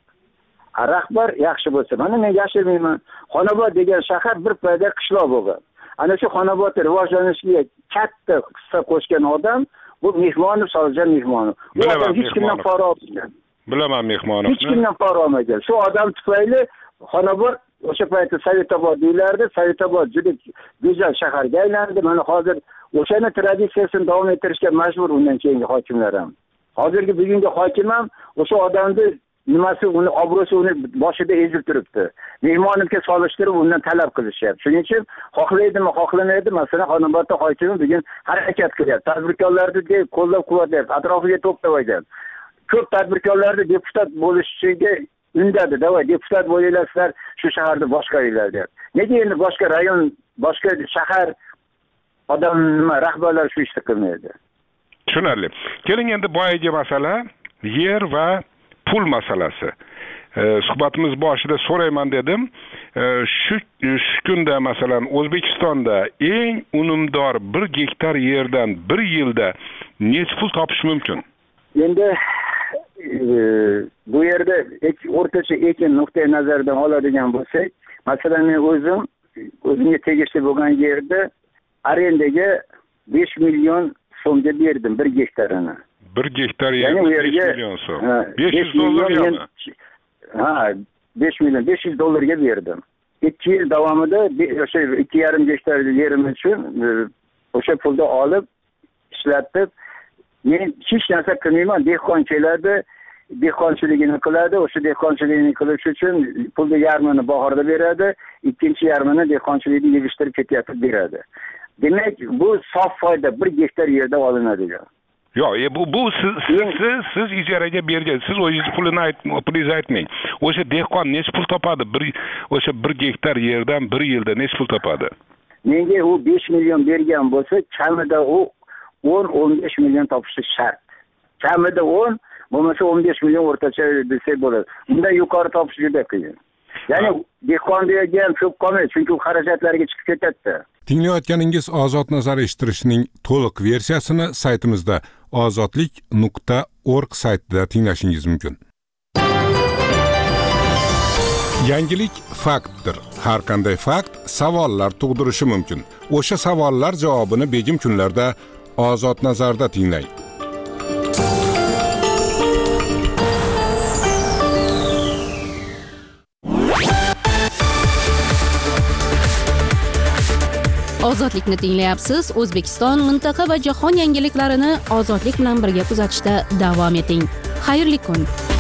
A rahbar yaxshi bo'lsa, mana men yashamayman. Xonobod degan shahar bir payda qishloq bo'lgan. Ana shu Xonobodni rivojlanishiga katta hissa qo'shgan odam bu Mehmonov Soljan Mehmonov. Bu odam hech kimdan pora olmagan. Bilaman Mehmonov. Hech kimdan pora olmagan. Shu odam tufayli Xonobod o'sha paytda Sovetobod deyilardi. Sovetobod juda go'zal shaharga aylandi. Mana hozir o'shani traditsiyasini davom ettirishga majbur undan keyingi hokimlar ham. Hozirgi bugungi hokim ham o'sha odamni nimasi uni obro'si uni boshida ezib turibdi. Mehmonovga solishtirib undan talab qilishyapti. Shuning uchun xohlaydimi, xohlamaydi, masalan, Xonobodda hokimi bugun harakat qilyapti. Tadbirkorlarni qo'llab-quvvatlayapti, atrofiga to'playdi. Ko'p tadbirkorlarni deputat bo'lishiga undadi. Davay deputat bo'lasizlar, shu shaharni boshqaringlar deb. Nega endi boshqa rayon, boshqa shahar odam nima rahbarlar shu ishni qilmaydi? Tushunarli. Keling endi boyagi masala yer va pul masalasi. Suhbatimiz boshida so'rayman dedim. Shu shu kunda masalan O'zbekistonda eng unumdor bir gektar yerdan bir yilda necha pul topish mumkin? Endi bu yerda o'rtacha ekin nuqtai nazaridan oladigan bo'lsak, masalan men o'zim o'zimga tegishli bo'lgan yerda arendaga besh million so'mga berdim bir gektarini. bir gektar yerga besh million so'm. besh yuz dollarga. Ha, besh million, besh yuz dollarga berdim. ikki yil davomida o'sha ikki yarim gektar yerim uchun o'sha pulni olib ishlatib, men hech narsa qilmayman, dehqon keladi, dehqonchiligini qiladi, o'sha dehqonchiligini qilish uchun pulni yarmini bahorda beradi, ikkinchi yarmini dehqonchilikni yig'ishtirib ketyapti beradi. Demak, bu sof foyda bir gektar yerda olinadigan. Yo'q, e, bu bu siz siz siz, siz ijaraga bergan, siz o'zingiz pulini pulingizni aytmang. O'sha dehqon nech pul topadi? Bir o'sha bir gektar yerdan bir yilda nech pul topadi? Menga u besh million bergan bo'lsa, kamida u o'n o'n besh million topishi shart. Kamida o'n, bo'lmasa o'n besh million o'rtacha desak bo'ladi. Undan yuqori topish juda qiyin. Ya'ni dehqon degan ko'p qolmaydi, chunki u xarajatlarga chiqib ketadi. Tinglayotganingiz Ozod nazar eshittirishning to'liq versiyasini saytimizda ozodlik nuqta org saytida tinglashingiz mumkin. Yangilik faktdir. Har qanday fakt savollar tug'dirishi mumkin. O'sha savollar javobini begim kunlarda Ozod nazarda tinglang. Ozodlikni tinglayapsiz. O'zbekiston, mintaqa va jahon yangiliklarini ozodlik bilan birga kuzatishda davom eting. Xayrli kun.